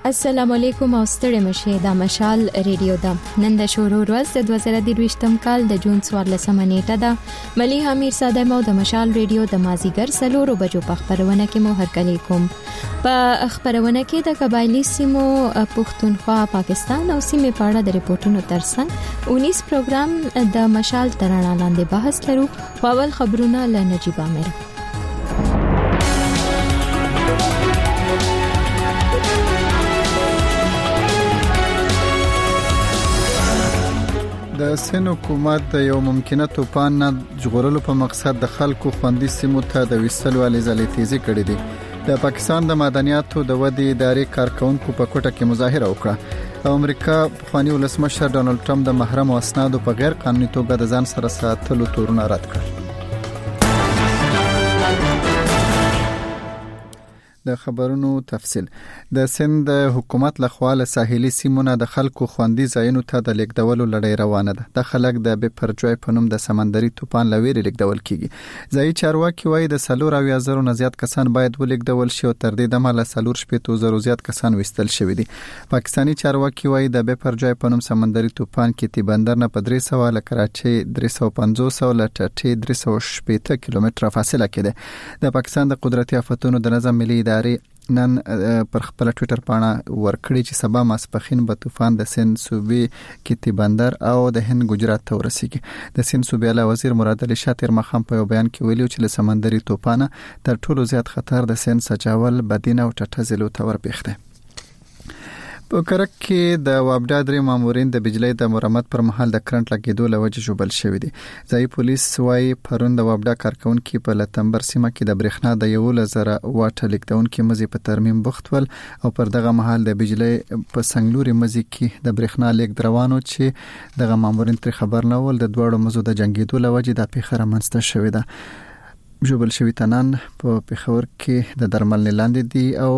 السلام علیکم او ستړي مشه د مشال ریډیو د نن د شروع ورځ د 2023م کال د جون 14 نیټه ده. ملي امیر ساده مو د مشال ریډیو د مازیګر سلورو بجو په خبرونه کې مو هرکلی کوم. په خبرونه کې د قبایلی سیمو پښتونخوا پاکستان او سیمې په اړه د ریپورتونو ترڅنګ 19 پروګرام د مشال ترانه لاندې بحث لرو. اول خبرونه له نجيب عامر. د سین حکومت د یو ممکنه توپان نه ژغورلو په مقصد د خلکو خوندي سیمو ته د وصلو الیزالې تیزی کړې دي. د پاکستان د مدنیاتو د ودې ادارې کارکونکو په کوټه کې مظاهره وکړه او امریکا پخوانی ولسمشر ډونالد ټرمپ د محرم اسنادو په غیر قانوني توګه د ځان سره ساتلو تورونه رد کړ. د خبرونو تفصيل. د سند حکومت لخوا له ساحلي سیمونو د خلکو خوندي ځایونو ته د لیکدولو لړۍ روانه ده. د خلک د بے پرجوی په نوم د سمندري طوفان لویری لیکدول کیږي. ځای چارواکي وایي د 40,000 نه زیات کسان باید ولیکدول شي او تر دې دمه له 4,000 زیات کسان وستل شوی دي. پاکستانی چارواکي وایي د بے پرجوی په نوم سمندري طوفان کې تی بندر نه په 300 ل کراچي 350 ل ټټي 380 کیلومتره فاصله کې ده. د پاکستان د قدرتي آفتونو د نظام ملي نن پر خپل ټوئیټر باندې ورکړی چې سبا ماسپخین به طوفان د سند صوبې کې تی بندر او د هند ګجرات ته ورسیږي. د سند صوبې اعلی وزیر مراد علي شاه تیر مخام په بیان کې ویلي چې له سمندري طوفان تر ټولو زیات خطر د سند سجاول بدین او ټټه ضلعو ته ورپېښ دی. په کرک کې د وابډا درې مامورین د بجلی د مرمت پر مهال د کرنٹ لګیدو لوجه جوبل شوی دي. ځای پولیس وايي پرون د وابډا کارکونکو په لتمبر سیمه کې د برېښنا د 1,000 واټ لیکدونکو مزي په ترمیم بوختول او پر دغه مهال د بجلی په سنگلوري مزي کې د برېښنا لیک دروانو چې دغه مامورین تر خبر نه ول د دوړو مزو د جنگیدو لوجه د پیخره منځته شوی ده. جوبل شوی تنان په پیښور کې د درملنې لاندې دي او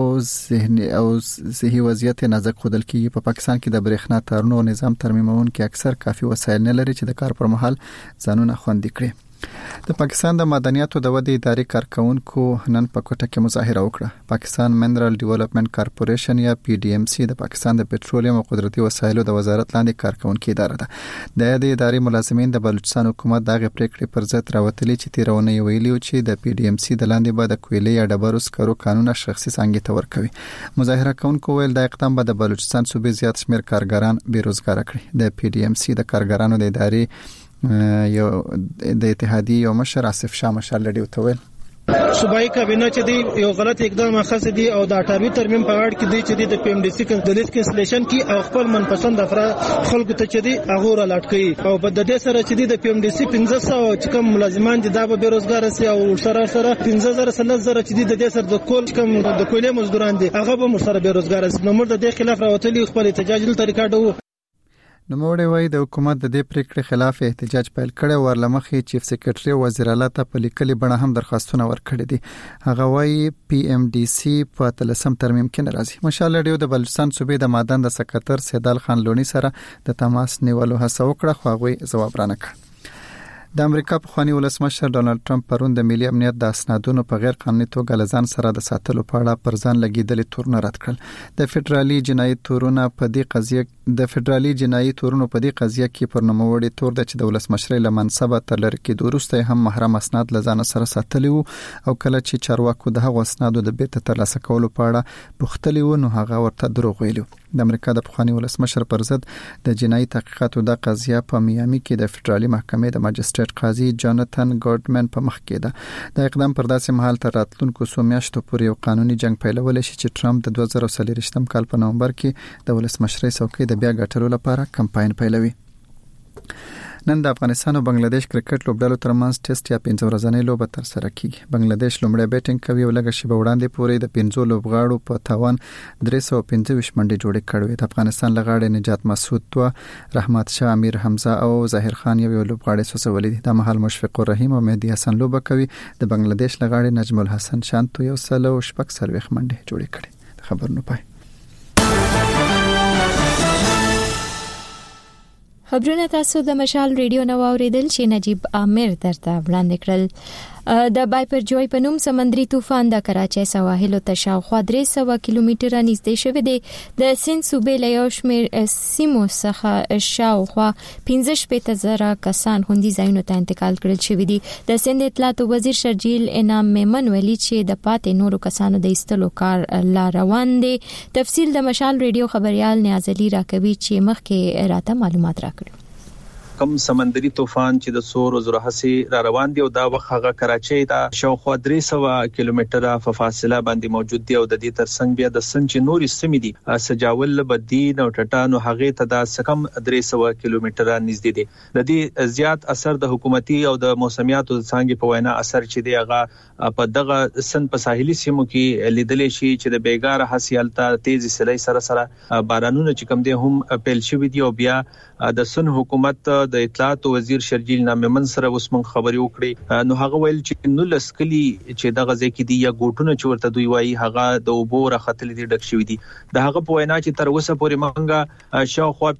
صحي وضعیت نازک خودل کیږي. په پاکستان کې د برېښنا تارونو نظام ترمیمون کې اکثر کافي وسایل نه لري چې د کار پر مهال ځانونه خوندي کړي. د پاکستان د مدنیاتو د ودې ادارې کارکونکو نن په کوټه کې مظاهره وکړه. پاکستان منرال ډیولپمنٹ کارپوریشن یا PDMC د پاکستان د پټرولیم او قدرتي وسایلو د وزارت لاندې کارکونکو اداره ده. د دې ادارې ملازمین د بلوچستان حکومت دغه پریکړې پر ضد راوتلي چې تیرونه ویلي چې د PDMC د لاندې به د کویلې یا ډبرو سکرو قانون شخصي څنګه ته ورکوي. مظاهره کوونکو ویل د اقدام به د بلوچستان صوبې زیات شمیر کارګران بیروزګار کړي. د PDMC د کارګرانو د ادارې یو د اتحادیې یو مشر آصف شاه مشال لري وتویل صوبایي کابینه چې دی یو غلط اقدام اخیست دي او د 28 ترمیم په اړه کې دی چې د PMDC د لیست کینسلیشن کې او خپل منپسند افراد خلکو ته چې دی هغه را لټکي او په د دې سره چې دی د PMDC 1500 چې کوم ملازمان دي دا به بیروزګار سي او سره 15000 چې دی د دې سره د کول کوم د کویلې مزدوران دي هغه به سره بیروزګار سي. نو موږ د دې خلاف راوتلي خپل احتجاج له طریقه دو. نوموړی وایي د حکومت د دې پریکړې خلاف احتجاج پیل کړي او ورلمخې چیف سیکریټري وزیر اعلی ته په لیکلي بڼه هم درخواستونه ورکړي دي. هغه وایي PMDC په 13 ترمیم کې ناراضي. مشال ریډیو د بلوچستان صوبې د مادن د سکرټر سیدال خان لونی سره د تماس نیولو هڅه وکړه خو هغه ځواب رانکړ. د امریکا پخوانی ولسمشر ډونالد ټرمپ پرون د ملي امنیت د اسنادونو په غیر قانوني توګه لزان سره د ساتلو په اړه پر ځان لګیدلې تورونه رد کړل. د فدرالي جنایي تورونو په دې قضیه کې پر نوموړي تور د چې د ولسمشر له منصبه تر لري کې دوروسته هم محرم اسناد لزان سره ساتلی وو او کله چې چارواکو د هغو اسنادو د بیرته ترلاسه کولو په اړه پوښتلی وو نو هغه ورته دروغ ویلو. د امریکا د پخوانی ولسمشر پر ضد د جنایي تحقیقاتو د قضیه په میامي کې د فدرالي محکمې د ماجستریټ قاضي جاناتن ګورډمن په مخ کې ده. د اقدام پر داسې مهال تر راتلونکو څو میاشتو پورې یو قانوني جنگ پیلول شي چې ټرمپ د 2023م کال په نومبر کې د ولسمشرۍ څوکۍ د بیا ګټلو لپاره کمپاین پیلوي. نن د افغانستان او بنگلاديش کرکټ لوبډلو ترمنځ ټیسټ یا 15 ورځنۍ لوبه تر سره کیږي. بنگلاديش لومړی بیټینګ کوي او لږه شیبه وړاندې پورې د 15 لوبغاړو په توان 325 منډې جوړې کړې. د افغانستان لغاړې نجات مسعود تو رحمت شاه امیر حمزه او ظاهر خان یو لوبغاړي سوسولې دي. د مهال مشفق الرحیم او مهدی حسن لوبه کوي. د بنگلاديش لغاړې نجم الحسن شانتو یو سلو شپږ سرويخ منډې جوړې کړې. خبرونه پای. خبرونه تاسو د مشال ریډیو نو اوریدل چې نجيب عامر درته وړاندې کړل. د بایپرجوی په نوم سمندري طوفان د کراچۍ سواحلو ته شاوخوا 300 کیلومتره نږدې شوی دی. د سند صوبې له یو شمېر سیمو څخه شاوخوا 15,000 کسان خوندي ځایونو ته انتقال کړل شوي دي. د سند اطلاعات وزیر شرجیل انعام میمن ویلي چې د پاتې نورو کسانو د ایستلو کار لا روان دی. تفصیل د مشال ریډیو خبريال نیاز علي راکوي چې مخکې راته معلومات راکړي. کم سمندري طوفان چې د سور او زرهسي را روان دی او دا وخت هغه کراچۍ ته شاوخوا 300 کیلومتره په فاصله باندې موجود دی او د دې ترڅنګ بیا د سند چې نوري سیمې دي سجاول بدین او ټټانو هغه ته د سکم 300 کیلومتره نږدې دی. د دې زیات اثر د حکومتي او د موسمیاتو څنګه په وینا اثر چې دی هغه په دغه سند په ساحلي سیمو کې لیدل شي چې د بیګار حسیالته تیز سیلۍ سره بارانونه چې کم دي هم پیل شوی دی او بیا د سند حکومت د اطلاعات وزیر شرجیل ناممن سره اوس مون خبري وکړي. نو هغه ویل چې نو لسکلی چې دغه ځکه دی یا ګوټونه چې ورته دوی وایي هغه د اوبو راختل دي ډک شوی دي. د هغه په وینا چې تر اوسه پورې مونږه شاوخوا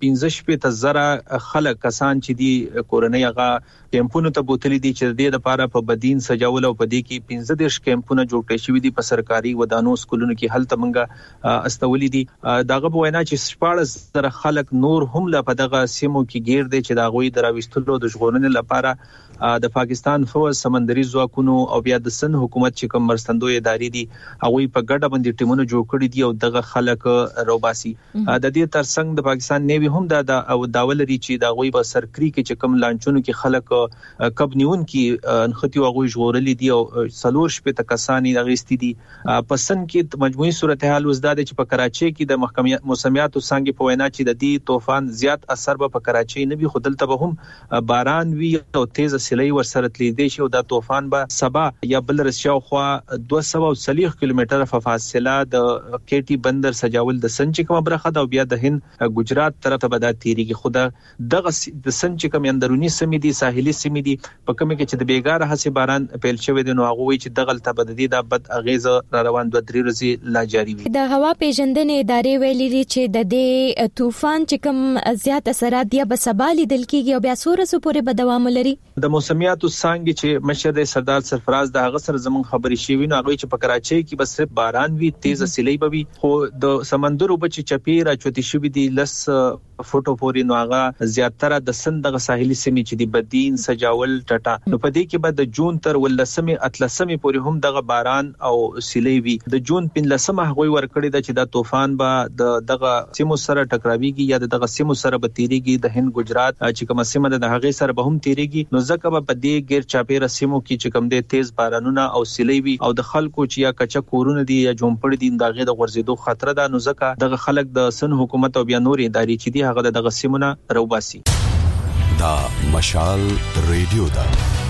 15,000 خلک کسان چې دي کورنۍ هغه کیمپونو ته بوتلې دي چې د دې لپاره په بدین سجاول او په دې کې 15 کیمپونه جوړ کړي شوی دي په سرکاري ودانو سکولونو کې هلته مونږه استولې دي. دغه په وینا چې 14,000 خلک نور هم لا په دغه سیمو کې گیر دي چې دغه دراويستلو د ژغورنې لپاره د پاکستان فوج سمندري ځواکونو او بیا د سند حکومت چې کوم مرستندوی ادارې دي هغه په ګډه باندې ټیمونه جوړ کړي دي او دغه خلک روباسي. د دې ترڅنګ د پاکستان نیوی هم د او داولري چې د غوي په سرکري کې چې کوم لانچونو کې خلک کب نیون کې انختي او غوي ژغورلې دي او سلور شپه تکسانی دغېستي دي. په سند کې مجموعي صورتحال وزداد چې په کراچۍ کې د محکمې موسمیاتو څنګه په وینا چې د دې طوفان زیات اثر به په کراچۍ نه وي خودل ته هم باران وی او تیز سیلۍ ورسره تلیدې شي او دا طوفان به سبا یا بل رسیاوخوا 240 کیلومتره په فاصله د کېټي بندر سجاول د سند چې کوم برخه دا بیا د هند ګجرات طرف ته بدا تیریږي. خو دغه د سند چې کوم اندرونی سیمې دي ساحلي سیمې دي په کومه کې چې د بیګار حسي باران پیل شوی دی نو هغه وی چې دغه تبدیدي د بد اغیزه را روان 2-3 ورځې لا جاری وي. د هوا پیژندنې ادارې ویلي چې د دې طوفان چې کوم زیات اثرات دی به سبا لیدل کیږي او بیا سورسو پورې به دوام لري. د موسمیاتو څنګه چې مشر سردار سرفراز د هغه سره زمون خبري شوی نو هغه چې په کراچۍ کې بس صرف باران وی تیز سیلۍ به وي خو د سمندر وب چې چپیرا چوتي شوی دی لس فوټو پورې نو هغه زیاتره د سند د ساحلي سیمې چې دی بدین سجاول ټټا نو په دې کې به د جون تر ولسمه اتلسمه پورې هم دغه باران او سیلۍ وی. د جون 15مه هغه ورکړی د چې د طوفان به دغه سیمو سره ټکراویږي یا دغه سیمو سره به تیریږي د هند ګجرات چې کوم سیمه د هغه سره به هم تیریږي نو ځکه به په دې غیر چاپیره سیمو کې چې کوم د تیز بارانونه او سیلۍ وی او د خلکو چې یا کچا کورونه دي یا جومپړ دي دغه د غورځېدو خطر ده نو ځکه دغه خلک د سن حکومت او بیا نور ادارې چې دي هغه دغه سیمونه روباسي. دا مشال ریډیو دا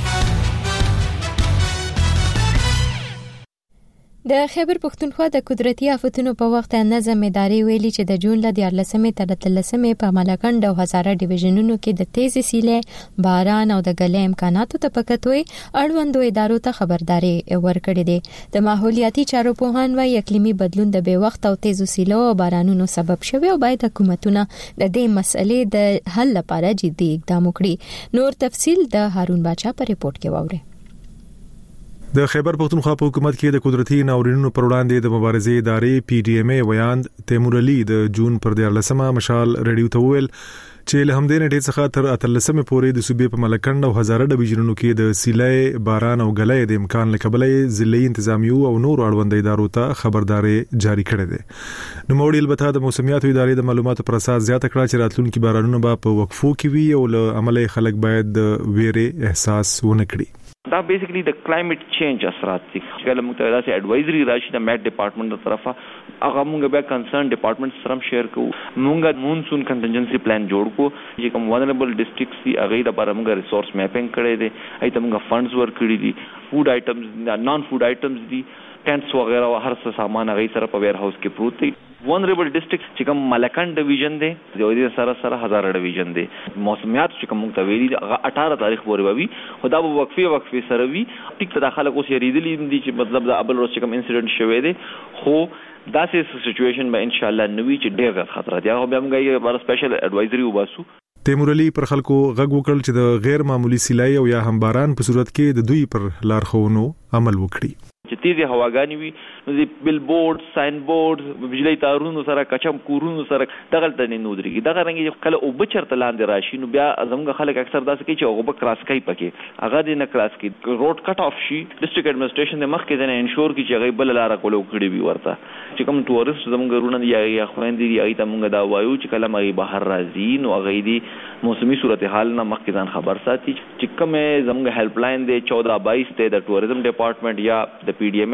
د خیبر پښتونخوا د قدرتي آفتونو په وخت نظم ادارې ویلي چې د جون ل 14مې تر 13مې په ملکند او هزاره ډیویژنونو کې د تیز سیلۍ باران او د غلې امکاناتو ته پکتوي اړوندو ادارو ته خبرداري ورکړې ده. د ماحولیاتي چارو پوهان وايي اقلیمي بدلون د بې وخت او تیز سیلو او بارانونو سبب شوی او باید حکومتونه د دې مسلې د حل لپاره جدي اقدام وکړي. نور تفصیل د هارون باچا په ریپورت کې واورئ. د خیبر پښتونخوا په حکومت کې د قدرتي ناورینونو پر وړاندې د مبارزې ادارې پی ډی ایم ای ویاند تیمور علي د جون پر 14مه مشال ریډیو ته ویل چې له همدې نټې څخه تر 13مې پورې د صوبې په ملکند او هزاره ډیویژنونو کې د سیلۍ باران او غلې د امکان لکبلې ضلعي انتظامیو او نور اړوند ادارو ته خبرداري جاری کړې ده. نو موړي البته د موسمیاتو ادارې د معلوماتو پر اساس زیاته کړه چې راتلونکي بارانونه به په وقفو کې وي او له عمله خلک باید د ویرې احساس ونه کړي. دا بیسیکلی د کلایمټ چینج اثرات دي چې کله موږ ته داسې اډوایزري راشي د میټ ډپارټمنټ تر طرفه هغه موږ بیا کنسرن ډپارټمنټ سره شیر کوو. موږ مونسون کنټینجنسي پلان جوړ کو چې کوم ولنریبل ډسټرکټس دي هغه لپاره موږ ریسورس میپینګ کړی دی ایته موږ فندز ورکړي دي فود آیټمز نان فود آیټمز دي ټینټس وغیرہ او هر څه سامان هغه سره په ویر هاوس کې پروت دی. ونریبل ډسټرکټ چې کوم ملکند ډیویژن دی د دې سره هزاره ډیویژن دی موسمیات چې کوم متویلی 18 تاریخ پورې وي خدا به وقفي سره وي ټیک ته داخله کوس یریدلی دي چې مطلب د ابل روز چې کوم انسیډنٹ شوه دی خو داسې سچويشن به ان شاء الله نوي چې ډېر زیات خطر دی. هغه به موږ یې بار سپیشل اډوایزري وباسو تیمور علي پر خلکو غږ وکړ چې د غیر معمولی سیلای او یا هم باران په صورت کې د دوی پر لارښوونو عمل وکړي. چې تیزه هواګانی وي نو د بیل بورډ ساين بورډ بجلی تارونو سره کچم کورونو سره دغه ته نه نودريږي. دغه رنګ کله او بچرته لاندې راشي نو بیا زموږ خلک اکثر داسې کوي چې هغه کراس کوي پکې هغه د نه کراس کوي روډ کټ اف شي. ډیسټریکټ اډمنسټریشن د مخکې د انشور کی چې هغه بل لار کولو کړی وي ورته چې کوم ټورست زموږ رونه یا خويندې یا ایت موږ دا وایو چې کله مې بهر راځي نو هغه دی موسمي صورتحال نه مخکې ځان خبر ساتي چې کوم زموږ هیلپ لاین دی 1422 ته د ټوریزم ډپارټمنٹ یا د پی ډی ایم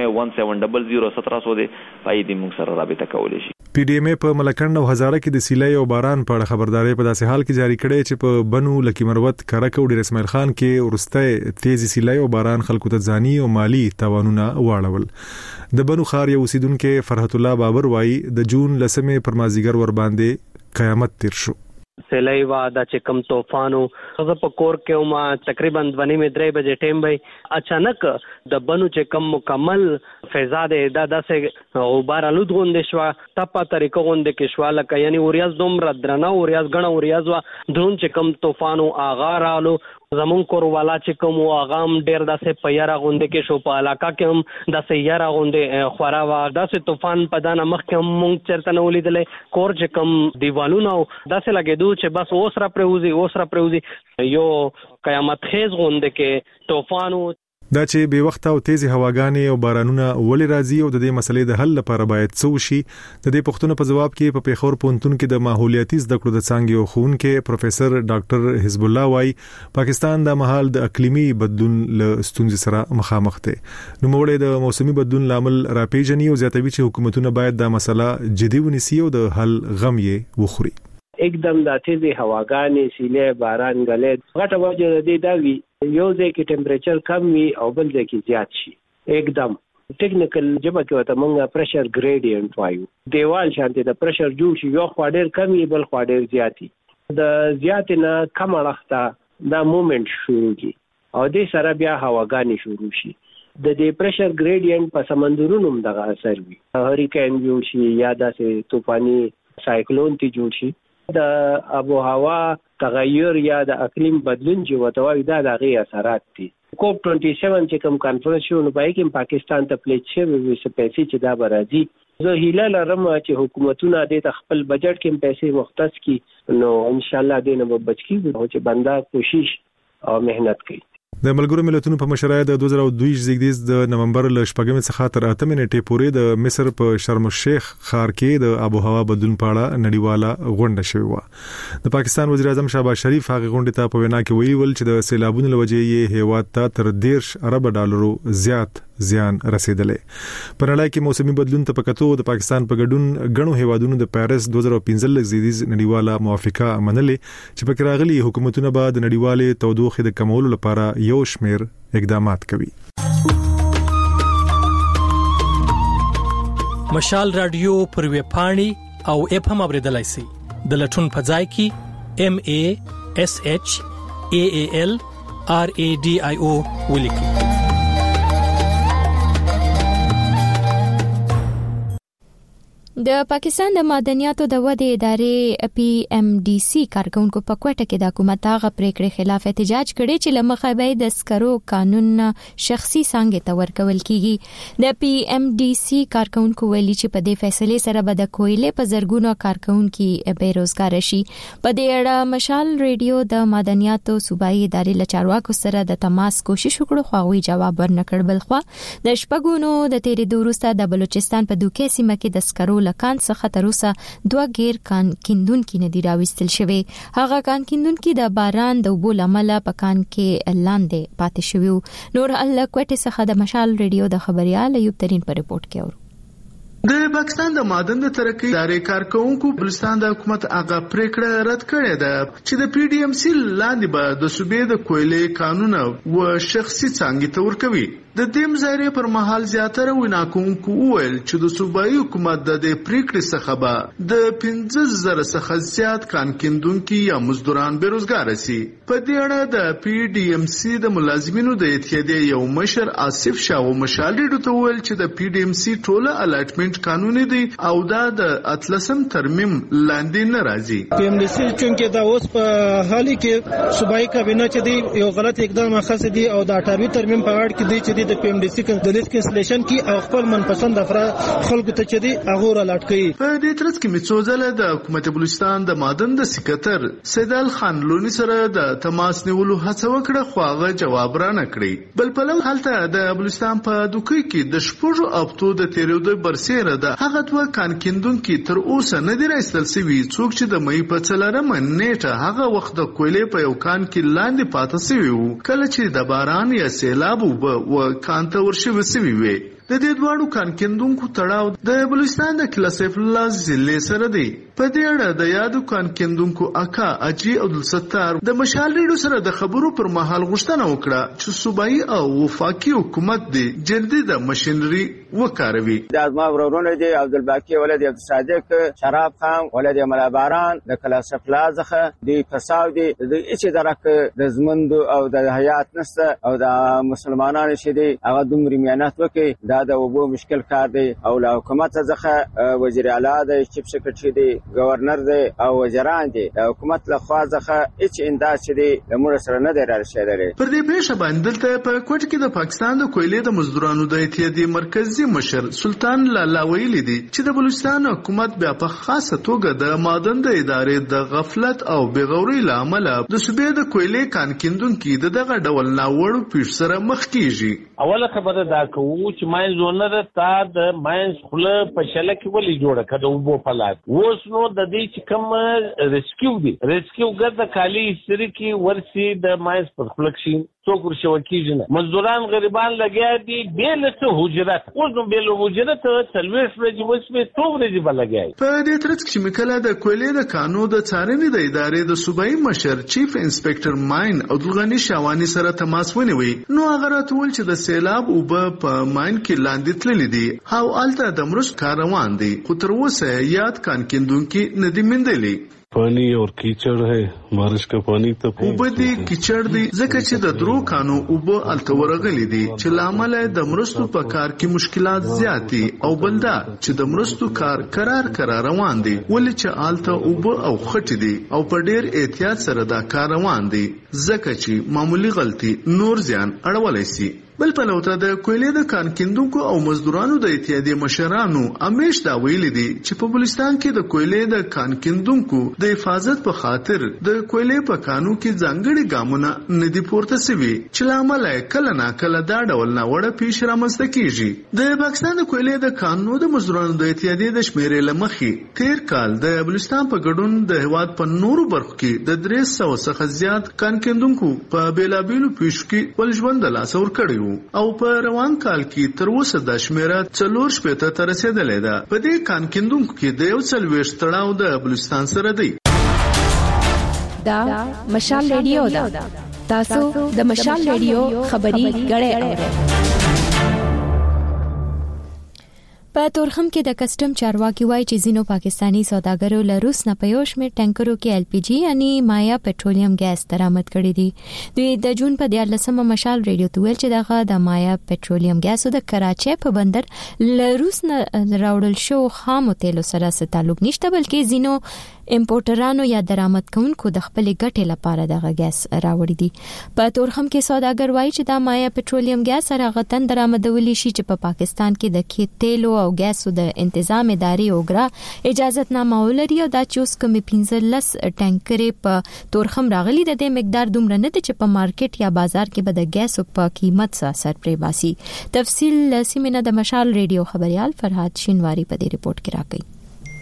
1700 دی پای دې موږ سره رابطه کولای شي. پی ډی ایم په ملکند او هزاره کې د سیلای او باران په اړه خبرداري په داسې حال کې جاری کړي چې په بنو لکی مروت کرک او ډیر اسماعیل خان کې ورسته تیزی سیلای او باران خلکو ته ځاني او مالی تاوانونه واړول. د بنو خار یو اوسیدونکو فرحت الله بابر وایي د جون لسمه پر مازیګر ور باندې قیامت تیر شو. سیلای وا د چکم طوفانو زه په کور کې ما تقریبا 2:30 بجې ټیم وای اچانک د بنو چکم مکمل فضا د داسې غبار الود غونډه شو تپا طریقو غونډه کې شو لکه یعنی اوریاز دومره درنه اوریاز غنه اوریاز وا درون چکم طوفانو آغا رالو زمون کور والا چکم واغام ډیر داسې پیرا غونډه کې شو په علاقہ کې هم داسې یارا غونډه خورا وا داسې طوفان په دانه مخ کې هم مونږ چرته نو لیدلې کور چکم دیوالونو داسې لګېدو چې بس اوس را پروزي یو قیامت خیز غونډه کې طوفانو دا چې به وخت او تیزی هواګانی او بارانونه ولې راځي او د دې مسلې د حل لپاره باید څه وشي. د دې پوښتنو په جواب کې په پیښور پوهنتون کې د ماحولیاتي زده کړو د څانګې او ښوونکي پروفیسور ډاکټر حزب الله وای پاکستان د مهال د اقلیمي بدلون له ستونزې سره مخامخ دی. نو موږ د موسمي بدلون لامل راپیژني او زیاتوي چې حکومتونه باید دا مسله جدي ونیسي او د حل غم یې وخوري. एकदम د تیزی هواګانی سیلې باران غلې غټه وجه د دې دا وی یو ځای کې ټمپریچر کم وي او بل ځای کې زیات شي. एकदम ټیکنیکل جبه کې وته مونږه پریشر ګریډینټ وایو دیوال شانته د پریشر جوړ شي یو خوا ډیر کم وي بل خوا ډیر زیاتی د زیات نه کم اړخته دا موومېنټ شروع کی او دې سره بیا هواګانی شروع شي. د دې پریشر ګریډینټ په سمندرونو هم دغه اثر وي هریکین جوړ شي یا داسې طوفاني سایکلون تی جوړ شي. د ابو هوا تغیر یا د اقلیم بدلون چې وتوي دا د غي اثرات دي. کوپ 27 چې کوم کانفرنس شو نو پای کې پاکستان ته پلیټ شي وسه پیسې چې دا برازي زه هیله لرم چې حکومتونه د خپل بجټ کې پیسې مختص کړي نو ان شاء الله دې نه بچ کیږي چې بندا کوشش او مهنت کوي. د ملګرو ملتونو په مشرۍ د 2022 زیږدیز د نومبر ل 8 څخه تر 8 نیټې پورې د مصر په شرم الشیخ ښار کې د آب و هوا بدلون په اړه نړیواله غونډه شوې و. د پاکستان وزیر اعظم شهباز شریف هغه غونډه ته په وینا کې ویل چې د سیلابونو لوجې یې هیواد ته تر 10 ارب ډالرو زیات زیان رسیدلې. په نړۍ کې موسمي بدلون ته پکتو د پاکستان په ګډون غنو هیوادونو د پاریس 2015 زیږدیز نړیواله موافقه منلې چې پکې راغلي حکومتونه به د نړیواله تودوخه د کمولو لپاره یو شمیر اقدامات کوي. مشال رادیو پر ویب پاڼې او اپ هم اوریدلای شئ. د لټون په ځای کې MASHALRADIO ولیکئ. د پاکستان د معدنیاتو د ودې ادارې PMDC کارکونکو په کوټه کې د حکومت هغه پریکړې خلاف احتجاج کړي چې لمخابه د سکرو قانون شخصي څنګه ته ورکول کیږي. د PMDC کارکونکو ویلي چې په دې فیصله سره به د کویلې په زرګونو کارکونکو بیروزګار شي. په دې اړه مشال ریډیو د معدنیاتو صوبایي ادارې له چارواکو سره د تماس کوشش وکړو خو هغوی جواب ورنکړ. بل خو د شپږونو د تیرې دوروسته د بلوچستان په دوکې سیمه کې د سکرو لکان څخه تر اوسه دوه غیر کان کیندونکو نه دی راوستل شوی. هغه کان کیندونکو د باران د وبو لامل په کان کې لاندې پاتې شوی. نور الله کوټه څخه د مشال ریډیو د خبريال ایوب ترين په ریپورت کې اورو. د پاکستان د معدن د ترقی ادارې کارکونکو بلوچستان د حکومت هغه پریکړه رد کړې ده چې د PDMC لاندې به د صوبې د کویلې قانون او شخصي څنګه ته ورکوي. د دې مظاهرې پر مهال زیاتره ویناکونکو وویل چې د صوبایي حکومت د دې پریکړې څخه به د 15,000 څخه زیات کان کیندونکي یا مزدوران بیروزګار شي. په دې اړه د پی ډی ایم سی د ملازمینو د اتحادیې یو مشر آصف شاه مشال ریډیو ته وویل چې د پی ډی ایم سی ټوله الاټمنټ قانوني دی او دا د 13 ترمیم لاندې نه راځي. پی ایم ډی سی چونکه دا اوس په حالي کې صوبایي کابینه چې دی یو غلط اقدام اخیستی دی او د 18 ترمیم په اړه کې دی چې د پی ایم ډی سی د لیست کینسلیشن کې او خپل منپسند افراد خلکو ته چې دی هغه را لاټ کړي. په دې ترڅ کې میڅوزله د حکومت بلوچستان د معدن د سکرټر سیدال خان لونی سره د تماس نیولو هڅه وکړه خو هغه جواب را نه کړی. بل په لور حالت د بلوچستان په دوکۍ کې د شپږو هفتو د تیریدو برسېره ده هغه دوه کان کیندونکي تر اوسه نه دی راایستل شوي څوک چې د مې په 4 نیټه هغه وخت د کویلې په یو کان کې لاندې پاتې شوي وو کله چې د باران یا سیلاب و کان ته ورشوي شوي وي. د دې دواړو کان کیندونکو تړاو د بلوچستان د کلاسیف الله ضلع سره دی. په دې اړه د یادو کان کیندونکو اکا اجي عبدالستار د مشال ریډیو سره د خبرو پر مهال غوښتنه وکړه چې صوبایي او وفاقي حکومت دی جلدی د ماشينري وکاروي. د ازما ورورونه دي عبدالباقي ولد عبدالصادق شراب خان ولد ملاباران د کلاسیف الله څخه دی فساد دي د هیڅ درک د زمند او د حیات نسته او د مسلمانانو چې دي هغه دومره میانات وکي دا د وبو مشکل کار دی او له حکومت څخه وزیر اعلی د چیف سیکریټری دی گورنر دی او وزیران دي د حکومت له خوا څخه هیڅ انداز چې دی د مور سره نه دی راشدلې. پر دې پیښه باندې ته په کوټ کې د پاکستان د کویلې د مزدورانو د اتحادیې مرکزی مشر سلطان لالا ویلي دي چې د بلوچستان حکومت بیا په خاصه توګه د معدن د ادارې د غفلت او بېغورۍ له امله د صوبې د کویلې کان کیندونکي دغه ډول ناوړو پیښ سره مخ کیږي. اوله خبره دا کوو چې ماین زونر تا د ماین خله په شله کې ولې جوړه کړه وبو پلات اوس نو د دې چې کوم ریسکیو دی ریسکیو ګرځه کالی سری کې ورسي د ماین پر خلکشین څوک ورشو کیږي نه مزدوران غریبان لګیا دي بیل څه حجرات اوس نو بیل حجرات تلويش ورځي وسمه تو ورځي بلګای. په دې ترڅ کې مکله د کویلې د قانون د څارنې د ادارې د صوبایي مشر چیف انسپکټر ماین عبدالغنی شاوانی سره تماس ونیوي نو هغه راتول چې د سیلاب او په ماین کې لاندې تللی دي او الته د مرستو کار روان دي خو تر اوسه یاد کان کیندونکي ندی مندلي. पानी और कीचड़ है بارش کا پانی ته اوبه دي کیچړ دي ځکه چې د درو کانو اوبه التورغلي دي چې لامل د مرستو په کار کې مشکلات زیات دي او بلدا چې د مرستو کار قرار روان دي ولې چې الته اوبه او خټ دي او په ډیر احتیاط سره دا کار روان دي ځکه چې معمولی غلطي نور زیان اړولای شي. بل په لوته د کویلې د کان کیندونکو او مزدورانو د اتحادیې مشرانو امیش دا ویلي دي چې په بلوچستان کې د کویلې د کان کیندونکو د حفاظت په خاطر د کویلې په کانو کې ځانګړي ګامونه ندي پورته شوي چې لامل کله ناکله دا ډول ناوړه پیښ رامنځته کیږي. د پاکستان د کویلې د کانونو د مزدورانو د اتحادیې د شمیرې لمخې تیر کال د بلوچستان په ګډون د هواد په نورو برخو کې د 300 څخه زیات کان کیندونکو په بیلابیلو پیښو کې ول ژوند له لاسه ورکړي او په روان کال کې تر اوسه د شمیره 4 ته رسیدلې ده. په دې کان کیندونکو کې د 140 تړاو د بلوچستان سره دی. دا مشال ریډیو دا تاسو د مشال ریډیو خبري غړې اورئ. په تورخم کې د کسٹم چارواکي وایي چې زینو پاکستانی سوداګرو له روس نه په یو شمېر ټانکرو کې ایل پی جی یعنی مایا پټرولیم ګیس درآمد کړی دي. دوی د جون په 14مه مشال ریډیو ته ویل چې دغه د مایا پټرولیم ګیسو د کراچۍ په بندر له روس نه راوړل شو خامو تیلو سره څه تعلق نشته بلکې زینو امپورټرانو یا درآمد کوونکو د خپل ګټې لپاره دغه ګیس راوړي دي. په تورخم کې سوداګر وایي چې دا مایا پټرولیم ګیس هغه تن درآمدولي شي چې په پاکستان کې د تیلو او ګیسو د انتظام ادارې اوګرا اجازهتنامه ولري او دا چې اوس کوم 15 ټانکرې په تورخم راغلي د دې مقدار دومره نه دي چې په مارکیټ یا بازار کې به د ګیسو په قیمت څه اثر پرې باسي. تفصیل سیمینه د مشال ریډیو خبريال فرحات شینواری په دې ریپورت کې راکړي.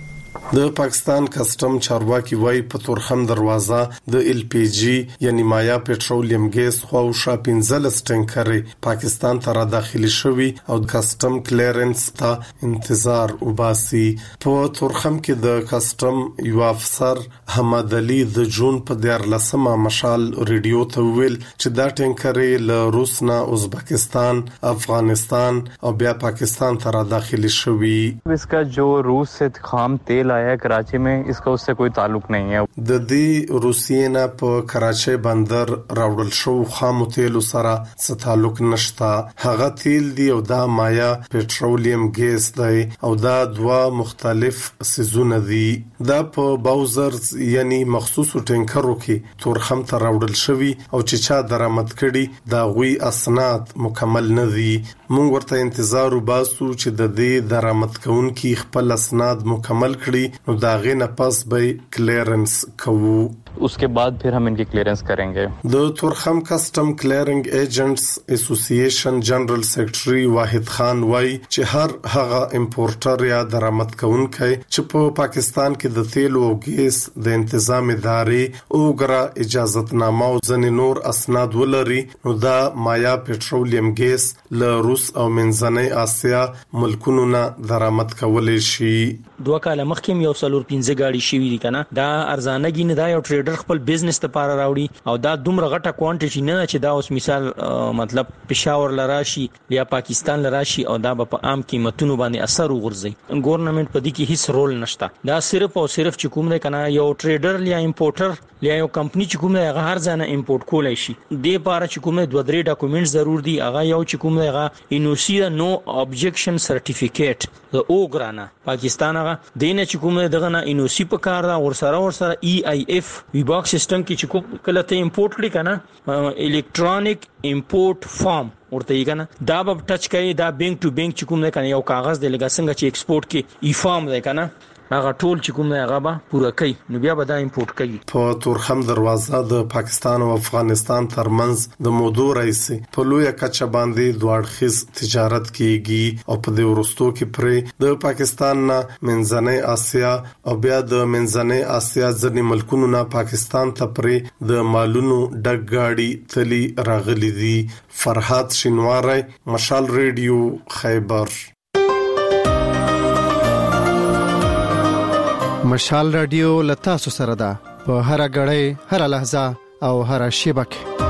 د پاکستان کسٹم چارواکي وای په تورخم دروازه د ال پی جی یعنی مایا پټرولیم ګیس خو شاپینزل ټینکر پاکستان ته داخلي شوی او کسٹم کلیرنس ته انتظار وباسي. په تورخم کې د کسٹم یو افسر حمد علي د جون په 14 مشال ریډیو ته ویل چې دا ټینکر له روس نه ازبکستان، افغانستان او بیا پاکستان ته داخلي شوی. इसका जो रूस से खाम तेल आया है कराची में, इसका उससे कोई ताल्लुक नहीं है. د دې روسیې نه په کراچۍ بندر راوړل شو خام تیل سره څه تعلق نشته. هغه تیل دی او دا مایا پټرولیم ګیس دی او دا دوه مختلف سيزونه دي. دا په باوزرز یعنی مخصوص ټینکرو کې تورخم ته راوړل شوی او چې چا درآمد کړي دا غوي اسناد مکمل نه دي. مونږ ورته انتظار وباسو چې د دې درآمد کوونکي خپل اسناد مکمل کړي نو دا غي نه پس به کلیرنس کوو. उसके बाद फिर हम इनकी क्लियरेंस करेंगे. د تورخم کسٹم کلیرنگ ایجنټس اسوسییشن جنرال سیکریټري واحد خان وای چې هر هغه امپورټر یا درآمد کوونکی چې په پاکستان کې د تیل او ګیس د تنظیم ادارې او غره اجازهتنامه او ځنې نور اسناد ولري نو دا مایا پټرولیم ګیس له روس او منځنۍ اسیا ملکونو نه درآمد کولای شي. دوه کاله مخکې یو څلور 15 گاډي شوی دي کنه دا ارزانګي نه دا یو ټریډر خپل بزنس ته پاره راوړي او دا دومره غټه کوانټیټي نه چې دا اوس مثال مطلب پېښور لراشي یا پاکستان لراشي او دا په عام قیمتونو باندې اثر وغورځي. ګورنمنت په دې کې هیڅ رول نشته. دا صرف او صرف چې کوم نه کنه یو ټریډر یا امپورټر یا یو کمپنی چې کوم نه هر ځانه امپورټ کولای شي د پاره چې کوم دوه درې ډاکومېنټ ضرور دي. هغه یو چې کوم نه انوسی نو ابجیکشن سرټیفیکیټ د اوګرانه پاکستان هغه دینه چې کوم دغه نه انوسی په کار دا ورسره ای آی اف وی باکس سیستم کې چې کله ته امپورټ کړی کنه الکترونیک امپورټ فارم ورته یې کنه دا به ټچ کوي. دا بینک ټو بینک چې کوم نه کنه یو کاغذ دی لکه څنګه چې ایکسپورټ کې ای فارم دی کنه هغه ټول چې کوم نه هغه به پوره کوي نو بیا به دا امپورټ کوي. په تورخم دروازه د پاکستان او افغانستان ترمنځ د مودو رئیس په لوی کچه باندې دوړخیز تجارت کیږي او په دې ورستو کې پر د پاکستان نه منځنۍ اسیا او بیا د منځنۍ اسیا ځینې ملکونو نه پاکستان ته پر د مالونو ډک گاډي تلی راغلي دي. فرحات شینواری، مشال ریډیو، خیبر. مشال رادیو لتا سره ده په هر غړې هر لحظه او هر شیبه کې.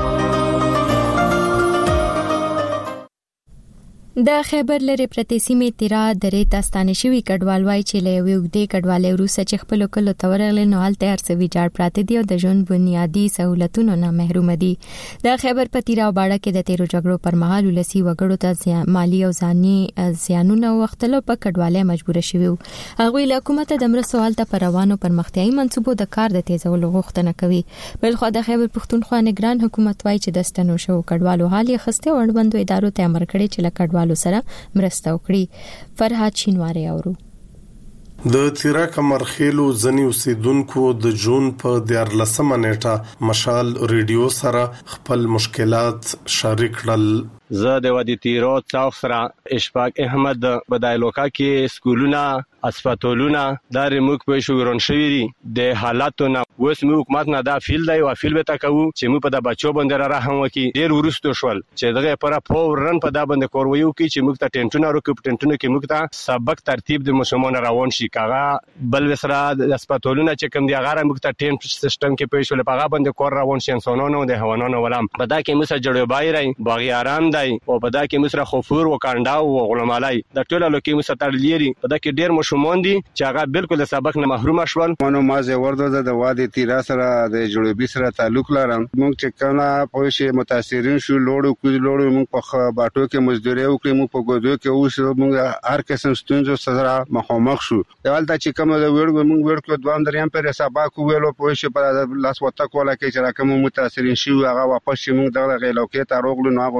د خیبر لري پرتې سیمې تیرا درې تاستانه شوی کډوال وای چې له وګړي کډوالې روسه چې خپل کلو تورغله نو حالت هرڅه ویجاړ پراته دي او د ژوند بنیادی سہولتونو نه محروم دي. د خیبر په تیرا باړه کې د تیرو جګړو پر مهال ولسی وګړو ته مالی او ځاني زیانونه وختلو په کډوالې مجبور شوی. هغه له حکومت د مرستو حالت پر روانو پرمختیايي منصوبو د کار د تیزولو غوښتنه کوي. بل خو د خیبر پښتونخوا نگران حکومت وای چې د ستنو شو کډوالو حالي خسته وړبندو ادارو ته امر کړی چې له سره مرسته وکړي. فرحات شینواری اورو. د تیرا کمرخیلو ځنی اوسیدونکو د جون په 14 نیټه مشال ریډیو سره خپل مشکلات شریک کړل. زه د وادي تیرو څاو سره اشفاق احمد بدایلوکا کې سکولونه اسپیټالونه دا ریموک په شورون شوی دي د حالاتونه اوس مو حکومت نه دا فیل دی او فیل به تکو چې مو په د بچو باندې رحم وکي. ډیر ورستو شول چې دغه پر فورن په دا باندې کورویو کې چې موږ ته ټینټونه ورکو ټینټونه کې موږ ته سبق ترتیب د مسلمانانو روان شي کاغه بل وسره د اسپیټالونه چې کوم دی هغه موږ ته ټینټ سیستم کې په شول په هغه باندې کور روان شي انسانانو د حیوانانو ولام په دا کې موږ جوړو بایرای باغیاران دی او په دا کې موږ خفور وکاندا او غلمالای د ټولو لکه موږ تړلېری په دا کې ډیر مشمون دي چې هغه بالکل د سبق نه محروم شول. مونږ مازه ورده د وادي تیرا سره د جوړبي سره تعلق لرم. مونږ چې کله په شی متاثرین شو لوړو مونږ په باټو کې مزدوري وکړو مونږ په ګودو کې اوس مونږ هر قسم ستونزو سره مخامخ شو. دلته چې کوم د وړو مونږ ورکو دوام دریم پر سبق ویلو په شی په لاس وته کوله کې چې راکم متاثرین شو هغه واپس مونږ دغه غیلوکې ته روغلو نو هغه ورکو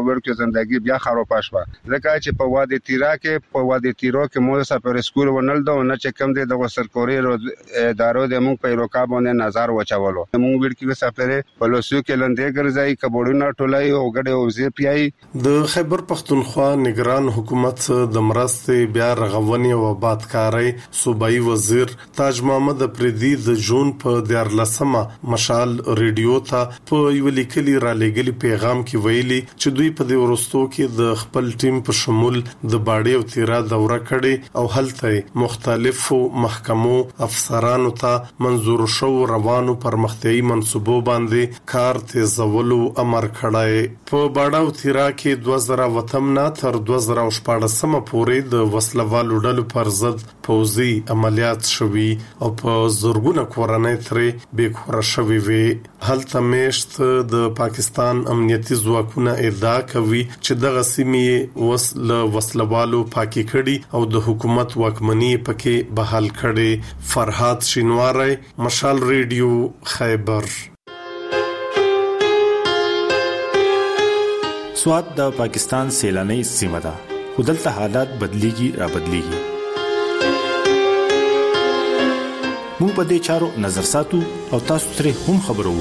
زندگی بیا خراب شوه ځکه چې په وادي تیرا کې مو سفر سکول ونل دا نه چې کم دي د سرکوري ادارو د موږ په روکا باندې نظر وچولو موږ ویل کې سفر په لوسو کې لندې ګرځي کبوړونه ټولای او غډه او زی پیای د خیبر پختونخوا نگران حکومت د مرستې بیا رغونی او آبادکاري صوبایي وزیر تاج محمد افریدي د جون په 14مه مشال ریډیو ته په یو لیکلي را لګلي پیغام کې ویلي چې دوی په دې ورستو کې د خپل ټیم په شمول د باډي او تیرا دوره کړي او هلته مختلفو محکمو افسرانو ته منظور شو روانو پرمختیايي منصوبو باندې کار تیزولو امر کړی په باډا او تیرا کې 2008 نه تر 2014 پورې د وسلوالو ډلو پر ضد پوځي عملیات شوي او په زورګونه کورنۍ ترې بیکوره شوي وي هلته میشت د پاکستان امنیتي ځواکونه ادعا کوي چې دغه سیمې وسلوالو پاکي کړي او د حکومت واکمني پکې بحال کړي فرحات شینواری مشال ریډیو خیبر سواد د پاکستان سیلاني سیمه ده خودلته حالات بدليږي را بدليږي مو په دې چارو نظر ساتو او تاسو ترې هم خبرو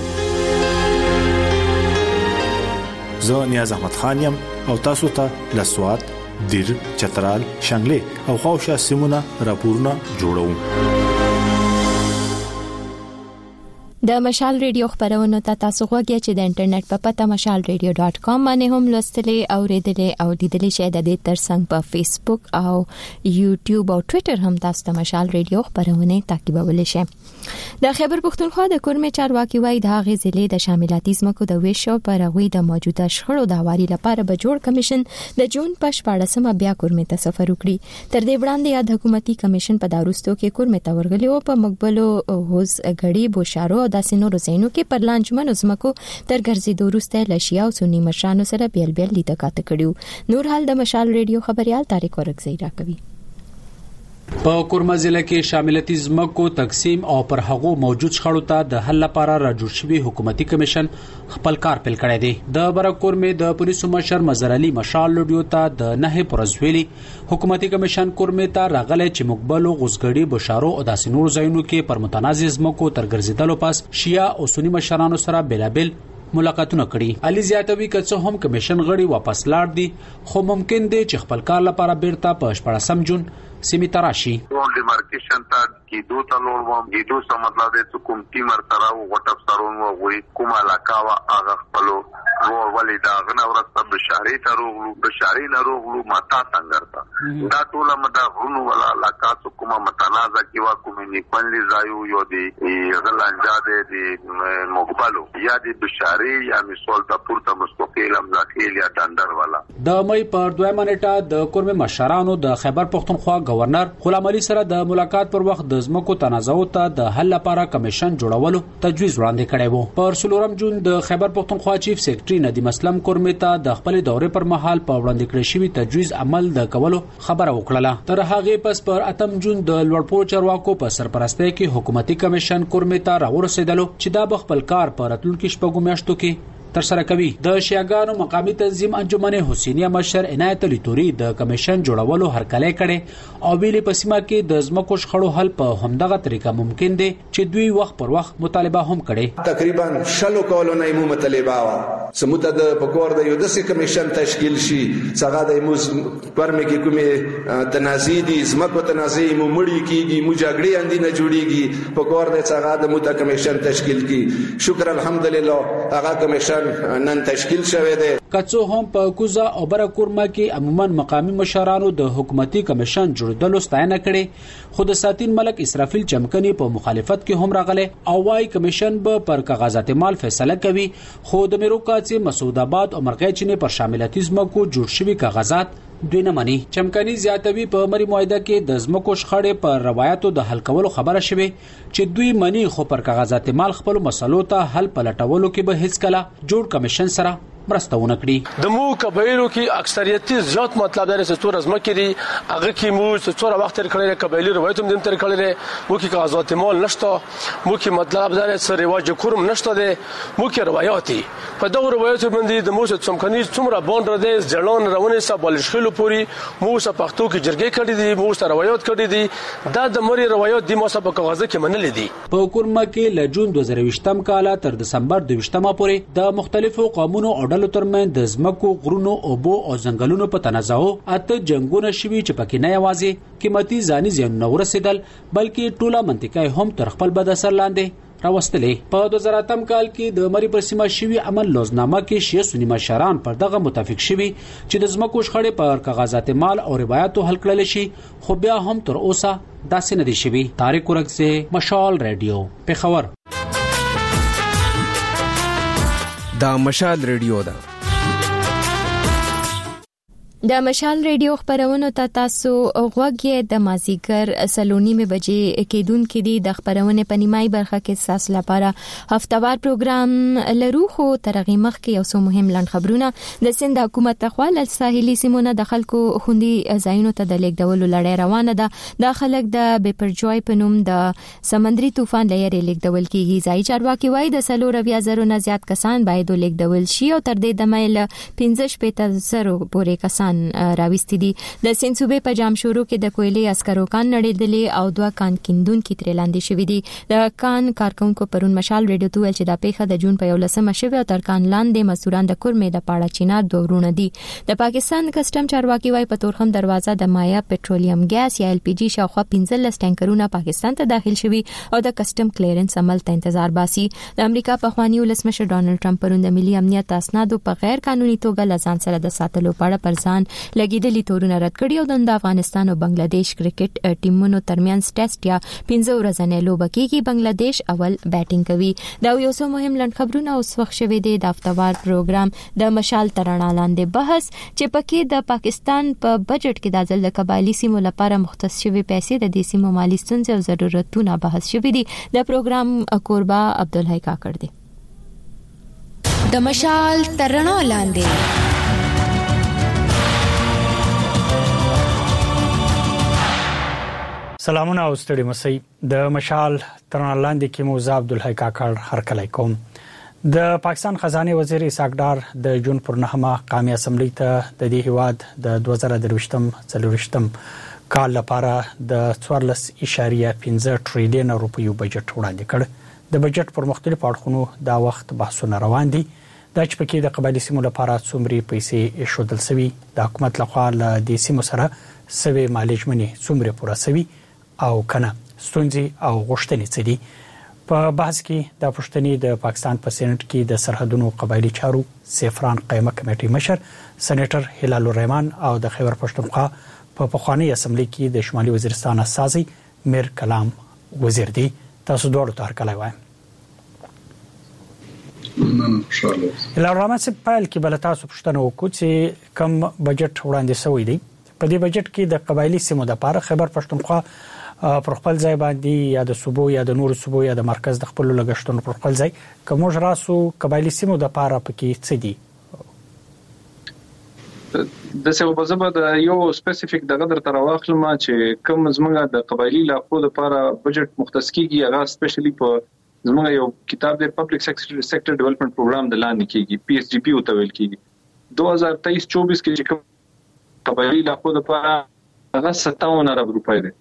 زه نیاز احمد خان یم او تاسو ته لسواد دیر چترال شنگله او خواوشا سیمونه راپورونه جوړوم د مشال ریډیو خبرونه تاسو غوږی چې د انټرنیټ په پته mashalradio.com باندې هم لوستلې او ریډلې او لیدلې شئ د دې ترڅنګ په فیسبوک او یوټیوب او ټوئیټر هم تاسو ته مشال ریډیو خبرونه تعقیبولای شئ د خیبر پختونخوا د کورمې چارواکي وای د هغې ضلع د شاملاتي ځمکو د ویشو پر هغوی د موجوده شخړو د هواري لپاره به جوړ کمیشن د جون په 14مه بیا کورمې ته سفر وکړي تر دې وړاندې یاد حکومتي کمیشن په داروستو کې کورمې ته ورغلی او په مقبلو هوز غړي بوشارو داسې نورو ځایونو کې پر لانجمنو ځمکو تر ګرځېدو وروسته له شیعه او سني مشرانو سره بیل لیده کاته کړیو نور حال د مشال ریډیو خبريال طارق ورکزی راکوي په کورما ضلع کې شاملتي ځمکو تقسیم او پر هغو موجود شخړو ته د حل لپاره راجوړ شوی حکومتي کمیشن خپل کار پیل کړی دی د برکورمې د پولیسو مشر مظهر علي مشال لډیو ته د نه پرزویلي حکومتي کمیشن کورمې ته راغلی چې مقبلو غوسګړي بشارو او داسې نور ځایونو کې پر متنازع ځمکو تر ګرځیدلو پس شیعه او سني مشرانو سره بیلابل ملاقاتونه کړي علي زیاتوي که څه هم کمیشن غړي واپس لاړ دي خو ممکن دی چې خپل کار لپاره بیرته په 14 جون سیمه تراشي ډیمارکیشن ته کیدو ته لوړم کیدو څه مطلب دی چې کومتي مرتبه او غټ افسرون وي کوم علاقه وا هغه خپلو روغ ولې دا غنه ورسته بشاري ته روغلو بشاري نه روغلو ماتا څنګه دا ټول مدا غونو ولا علاقه کومه متنازع کی وا کومه نیکونلی زایو یو دی غلانجا دی مقبلو یا دی بشاري یا مثال د پورته مستقیل امزاخیل یا دندر والا د مې پر 2 منټه د کورمې مشرانو د خیبر پختونخوا گورنر غلام علي سره د ملاقات پر وخت د ځمکو تنازعات ته د حل لپاره کمیشن جوړولو تجویز وړاندې کړی وو پر 16 جون د خیبر پختونخوا چیف سیکریټري ندیم اسلم کورمې ته د خپل دورې پر مهال په وړاندې کړی شوی تجویز عمل د کولو خبره وکړه تر هغه پس پر 8 جون د لوړپوړ چارواکو په سرپرستۍ کې حکومتي کمیشن کورمې ته راورسېدلو چې دا خپل کار په راتلونکو شپږو میاشتو کې تر سره کوي د شیعاګانو مقامی تنظیم انجمن حسینیه مشر عنایت علي توري د کمیشن جوړولو هرکلی کړي او ویلي په سیمه کې د ځمکو شخړو حل په همدغه طریقه ممکن دی چې دوی وخت پر وخت مطالبه هم کړي تقریبا شلو کولو نه مو مطالبه وا سموته د پکور د یو دسي کمیشن تشکیل شي څنګه د موز پرمه کې کومه تنازع دي ځمکو تنازع مو مړی کیږي مو جګړې اندی نه جوړیږي پکور د څنګه د مو کمیشن تشکیل کی شکر الحمدلله هغه کمیشن نن تشکیل شوه دی کڅو هم په کوزا او برکورما کې عموما مقامی مشرانو د حکومتي کمیشن جوړیدلو ستاینه کړي خود ساتین ملک اسرافیل چمکنی په مخالفت کې هم راغله او وايي کمیشن به پر کاغذات مال فیصله کوي خو د میروکاڅي مسعود آباد او مرغېچنې پر شاملاتي ځمکو جوړ شوی کاغذات دوی نه مني چمکنی زیاتوي په مری معاهده کې د ځمکو شخړې پر روایتو د حل کولو خبره شوه چې دوی مني خو پر کاغذات مال خپل مسلو ته حل پلټولو کې به هیڅ کله جوړ کمیشن سره مرستونه کړي د مو قبایلو کې اکثریت زیات مطلب لري چې څور ازمه کړي هغه کې مو څور وخت تر کړي قبایلی روایت هم تر کړي مو کې کاغذات مال نشته مو کې مطلب لري چې رواج کوم نشته ده مو کې روایتي په دغه روایتو باندې د موسی څمکني څومره بوندر دی ځلون رواني صاحب شخلو پوری موسی پښتو کې جرګې کړې دي موسی روایت کړې دي دا د مری روایت د موسی په کاغذ کې منلې دي. په کورما کې له جون 2020م کال تر دسمبر 20م پورې د مختلفو قومونو او ډلو ترمنځ د ځمکو غرونو اوبو او ځنګلونو په تنازع اته جنگونه شوي چې پکې نه یوازې قیمتي ځاني زیانونه ورسېدل بلکې ټوله منطقه هم تر خپل بد اثر لاندې راوستلې. په 2008م کال کې د مری پر سیمه شوي عمل لوزنامه کې شیعه سنی مشران پر دغه متفق شوي چې د ځمکو شخړې پر کاغذات مال او روایتو حل کړل شي خو بیا هم تر اوسه داسې نه دي شوي. طارق ورکزه مشال رادیو پیښور. دا مشال رادیو ده. د مشال ریډیو خبرونو ته تاسو غوږی د مازیګر سلونی می بجې کېدون کې دي د خبرونه په نیمای برخه کې ساس لپاره هفتوار پروګرام لرو خو ترغه مخ کې یو څو مهم لاند خبرونه د سند حکومت تخوال ساحلي سیمونه د خلکو خوندي ځایونو ته د لیکدولو لړۍ روانه ده. د خلک د بپرجوای په نوم د سمندري طوفان لري لیکدول کیږي. ځای چارواکي وایي د 300,000 نه زیات کسان باید لیکدول شي او تر دې د مایل 15,000 پورې کسان راوستي دي. د سنسوبې په جام شورو کې د کویلې عسکرو کان نړیدلې او دوه کان کیندون کې تر لاندې شوې دي. د کان کارکونکو پرون مشال ریډیو ته ویل چې د پیښه د جون په 11مه شوه او تر کان لاندې مسوران د کورمې د پاړه چینار دورونه دي. د پاکستان کسٹم چارواکي وايي په تورخم دروازه د مایا پټرولیم ګاز یا ال پی جی شاوخوا 15 ټانکرونه پاکستان ته داخل شوي او د کسٹم کلیرنس عمل ته انتظار باسي. د امریکا په خواني ولسمشر ډانلډ ټرمپ پرون د ملي امنیت اسنادو په غیر قانوني توګه لزان سره د ساتلو په اړه پرځان لګیدلي تورونه رد کړي او د افغانستان او بنگلاديش کرکټ ټیمونو ترمنځ ټیسټ یا 15 ورځې لوبه کیږي. بنگلاديش اول بیټینګ کوي. دا یو څو مهم لاند خبرونه اوس وخت شوه دي د هفتوار پروګرام د مشال ترانه لاندې بحث چې پکې د پاکستان په بجټ کې د ځل قبایلی سیمو لپاره مختص شوی پیسې د دې سیمو مالی ستونزې او ضرورتونه بحث شوه دي. د پروګرام کوربا عبدالحی کاکړ دی. د مشال ترانه لاندې سلامونه او ستړي مسئ. د مشال ترانه لاندې کې مو زاب عبدالحی کاکړ هرکلی کوم. د پاکستان خزانه وزیر اسحاق ډار د جون پر 9مه قومي اسمبلی ته د دې هواد د 2023م کال لپاره د 14.15 ټریلیون روپیو بجټ وړاندې کړ. د بجټ پر مختلفو اړخونو دا وخت بحثونه روان دي. د چپکې د قبایلی سیمو لپاره څومره پیسې شودل سوي د حکومت لخوا له دې سیمو سره سوي مالیجمنې څومره پوره سوي او کنه ستونزې او غوښتنې څه دي. په بحث کې د پښتني د پاکستان په سېنات کې د سرحدونو قبایلی چارو سیفران قائمه کمیټې مشر سېنیټر هلال الرحمن او د خیبر پښتونخوا په پخوانی اسمبلی کې د شمالي وزیرستان اساسي میر کلام وزیر دی. تاسو دوړو ته هرکلی وایم. هلال الرحمن سے پایل کې بل تاسو پښتنه وکړو چې کم بجټ وړاندې شوی دی. په دې بجټ کې د قبایلی سیمو د لپاره خیبر پښتونخوا پر خپل ځای باندې یا د صوبو یا د نورو صوبو یا د مرکز د خپل لګښتونو پر خپل ځای کومج راسو قبایلی سیمو د لپاره پکې څه دي. د څه په ځبه د یو سپیسیفیک دغه در تر واخلم چې کوم زمونږ د قبایلی علاقو لپاره بجټ مختص کیږي هغه سپیشلی په زمونږ یو کتاب د پبلک سېکټر ډیولپمنٹ پروګرام د لاندې کیږي پی ایس ډی پی او ته ویل کیږي. 2023-24 کې چې قبایلی علاقو لپاره هغه 57 ارب روپۍ دي.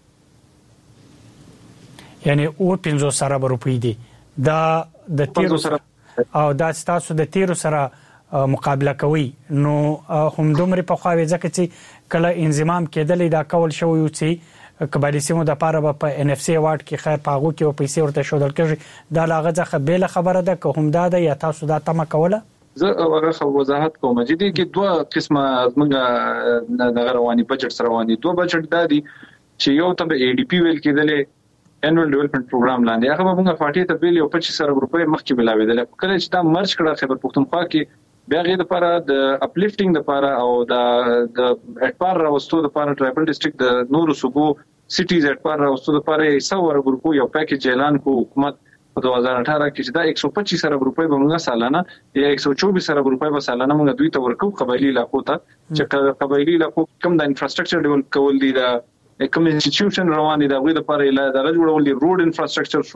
یعنی او 15 ارب روپۍ دي. دا د تیرو سره او دا تاسو د تیرو سره مقابله کوي نو هم دومره په خواوي ځکه چې کله انضمام کېدل دا کول شوی چې قبایلی سیمو د لپاره په ان اف سی واټ کې خیر پاغو کې پیسې ورته شودل کېږي دا لاغه ځکه به خبره ده که هم دا ده یا تاسو دا تمه کوله. زه هغه وضاحت کوم چې دي کې دوه قسمه زمونږ د رواني بجټ سره رواني دوه بجټ دادي چې یو ته اي ډي پی ویل کېدلې انوال ډیولپمنٹ پروګرام لاندې هغه موږ فاټي ته ویل یو 25 روپۍ مخکې ملاوي دي کله چې دا مرج کړه خیبر پښتونخوا کې بیا غیر لپاره د اپلیفټینګ لپاره او د اټپار راوستو لپاره ټرایبل ډیسټریکټ د نورو صوبو سټیز اټپار راوستو لپاره 100 روپۍ یو پیکیج اعلان کو حکومت په 2018 کې چې دا 125 ارب روپۍ به موږ سالانه یا 124 ارب روپۍ به سالانه موږ دوی ته ورکو قبایلی علاقو ته چې قبایلی علاقو کوم د انفراستراکچر ډیولپ کول دي دا کوم انسټیټیوشن روان دي دا غوډه لپاره د جوړول دي روډ انفراستراکچر شو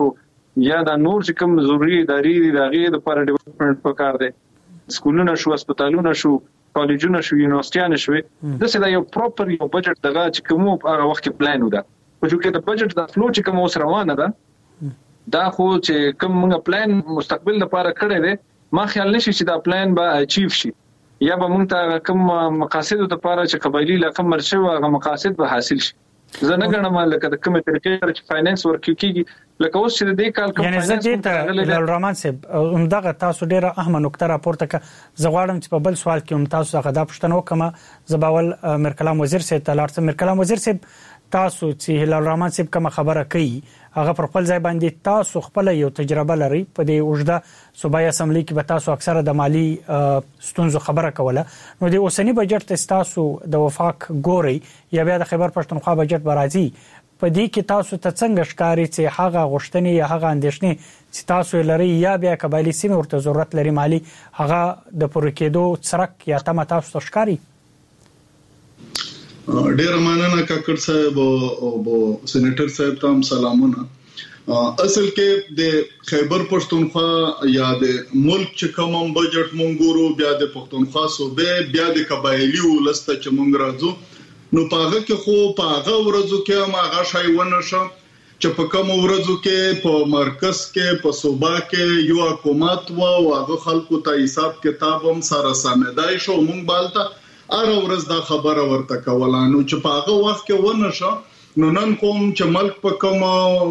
یا د نور چې کوم ضروري ادارې دي د هغې دپاره ډیولپمنټ پکار دی. سکولونه شو، هسپتالونه شو، کالجونه شو، یونیورسټیانې شوې. داسې دا یو پراپر یو بجټ دغه چې کوم هغه وخت کې پلان وده. خو چې د بجټ د فلو چې کوم اوس روانه ده دا خو چې کوم موږ پلان مستقبل لپاره کړی دی، ما خیال نشي چې دا پلان به اچیو شي یا به موږ ته کوم مقاصد لپاره چې قبایلی علاقه مرشي هغه مقاصد به حاصل شي. زه نه ګڼم لکه د کومې طریقې چې فاینانس ورکیږي لکه اوس چې د دې کال کوم فاینانس یعنی الرحمن صاحب همدغه تاسو ډیره اهمه نکته راپورته کړه. زه غواړم چې په بل سوال کې هم تاسو هغه دا پوښتنه وکړم. زه باول میرکلام وزیر صاحب ته لاړ شم. میرکلام وزیر صاحب تاسو چې هلال الرحمن صاحب کوم خبره کوي هغه پر خپل ځای باندې تاسو خپل یو تجربه لري په دې اوږده صوبایي اسمبلی کې به تاسو اکثره د مالی ستونزو خبره کوله. نو د اوسنی بجټ تاسو د وفاق ګوري یا بیا د خیبر پښتونخوا بجټ برازي په دې کې تاسو ته څنګه ښکاري چې هغه غوښتنې یا هغه اندېښنې چې تاسو لري یا بیا قبایلی سیمې ورته ضرورت لري مالی هغه د پوره کېدو څرک یا تمه تاسو ته ښکاري؟ ډیر مننه کاکړ صاحب او سېنیټر صاحب ته سلامونه. اصل کې د خیبر پښتونخوا یا د ملک چې کوم بجټ مونږ ګورو بیا د پښتونخوا صوبې بیا د قبایلی ولسته چې مونږ راځو نو پاغه کې خو پاغه ورځو کې ما هغه شای ونه شو چې په کوم ورځو کې په مرکز کې په صوبا کې یو حکومت و او هغه خلکو ته حساب کتاب هم سره سمېدای شو مونږ بالته اره ورځ دا خبره ورته کوله نو چې په هغه وخت کې ونه شو نو نن کوم چې ملک په کوم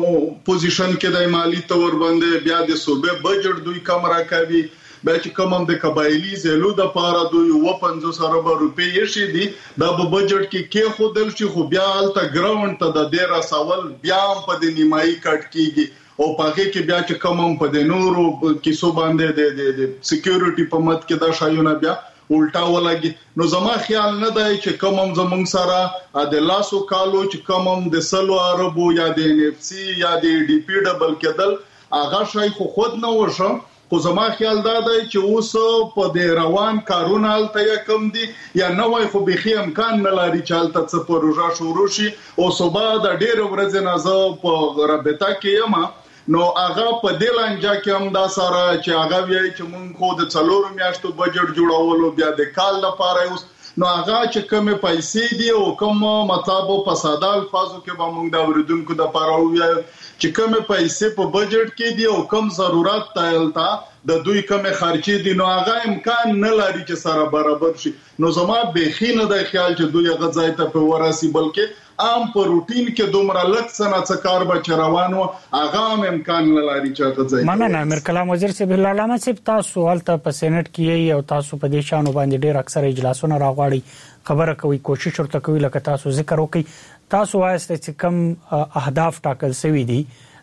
پوزیشن کې د مالی تور باندې بیا د صوبې بجټ دوی کم راکوي بیا چې کوم د قبایلی زلو د پاره دوی 50 ارب روپۍ شي دي دا په بجټ کې خودل شي خو بیا الته ګراوند ته د ډیر سوال بیا په د نیمایي کټ کیږي او پاګه کې بیا چې کوم په د نورو کیسو باندې د سکیورټي په مت کې دا شایونه بیا الټا ولګي. نو زما خیال نه دی چې کوم زمونږ سره د لاسو کالو چې کوم د سلو عربو یا د ان اف سی یا د ډي پی ډبل کېدل هغه شای خو خود نه وشو. خو زما خیال دا دی چې اوس په د روان کارونه الته کم دي یا نه وای خو به امکان نه لري چې الته څه پروژه شروع شي او صوبا د ډېر ورځې نه زه په رابطه کې یم. نو هغه په دې لانجه کې هم دا سره چې هغه وی چې مونږ خو د 4 میاشتو بجټ جوړولو بیا د کال لپاره اوس نو هغه چې کومه پیسې دی او کوم مطلب په ساده الفاظو کې به مونږ د اوریدونکو د لپاره وایو چې کومه پیسې په بجټ کې دی او کوم ضرورت تایلتا د دوی کومه خرچې دي نو هغه امکان نه لري چې سره برابر شي. نو زما به خینه د خیال چې دوی هغه ځای ته په وراسي بلکې عام په روټین کې دومره لک سنه څه کار به روانو هغه هم امکان نه لري چې هغه ځای. مننه امیر کلام وزیر صاحب علامه صاحب تاسو ولته په سېنات کې او تاسو په دې شانو باندې ډېر اکثر اجلاسونه راغواړي خبره کوي کوشش ورته کوي لکه تاسو ذکر وکړي تاسو وایسته چې کم اهداف ټاکل شوی دي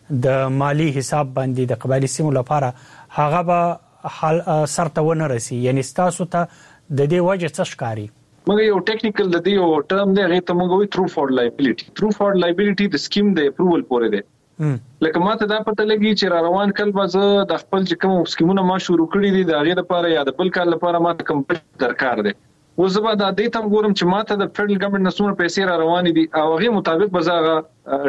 د مالی حساب باندې د قبایلی سیمو لپاره هغه به حل سرته ونه رسي یعنی تاسو ته د دې وجه څه ښکاري؟ موږ یو ټیکنیکل د دې یو ټرم دی هغه ته موږ وی ترو فورد لایبیلیټي د سکیم د اپروول پورې دی. لکه ماته دا پته لګي چې را روان کال به زه د خپل چې کوم سکیمونه ما شروع کړی دي د هغه لپاره یا د بل کال لپاره ماته کوم درکار دی. اوس به دا دې تم ګورم چې ماته د فدرل ګورنمنت نسونه پیسې را روان دي او هغه مطابق به زه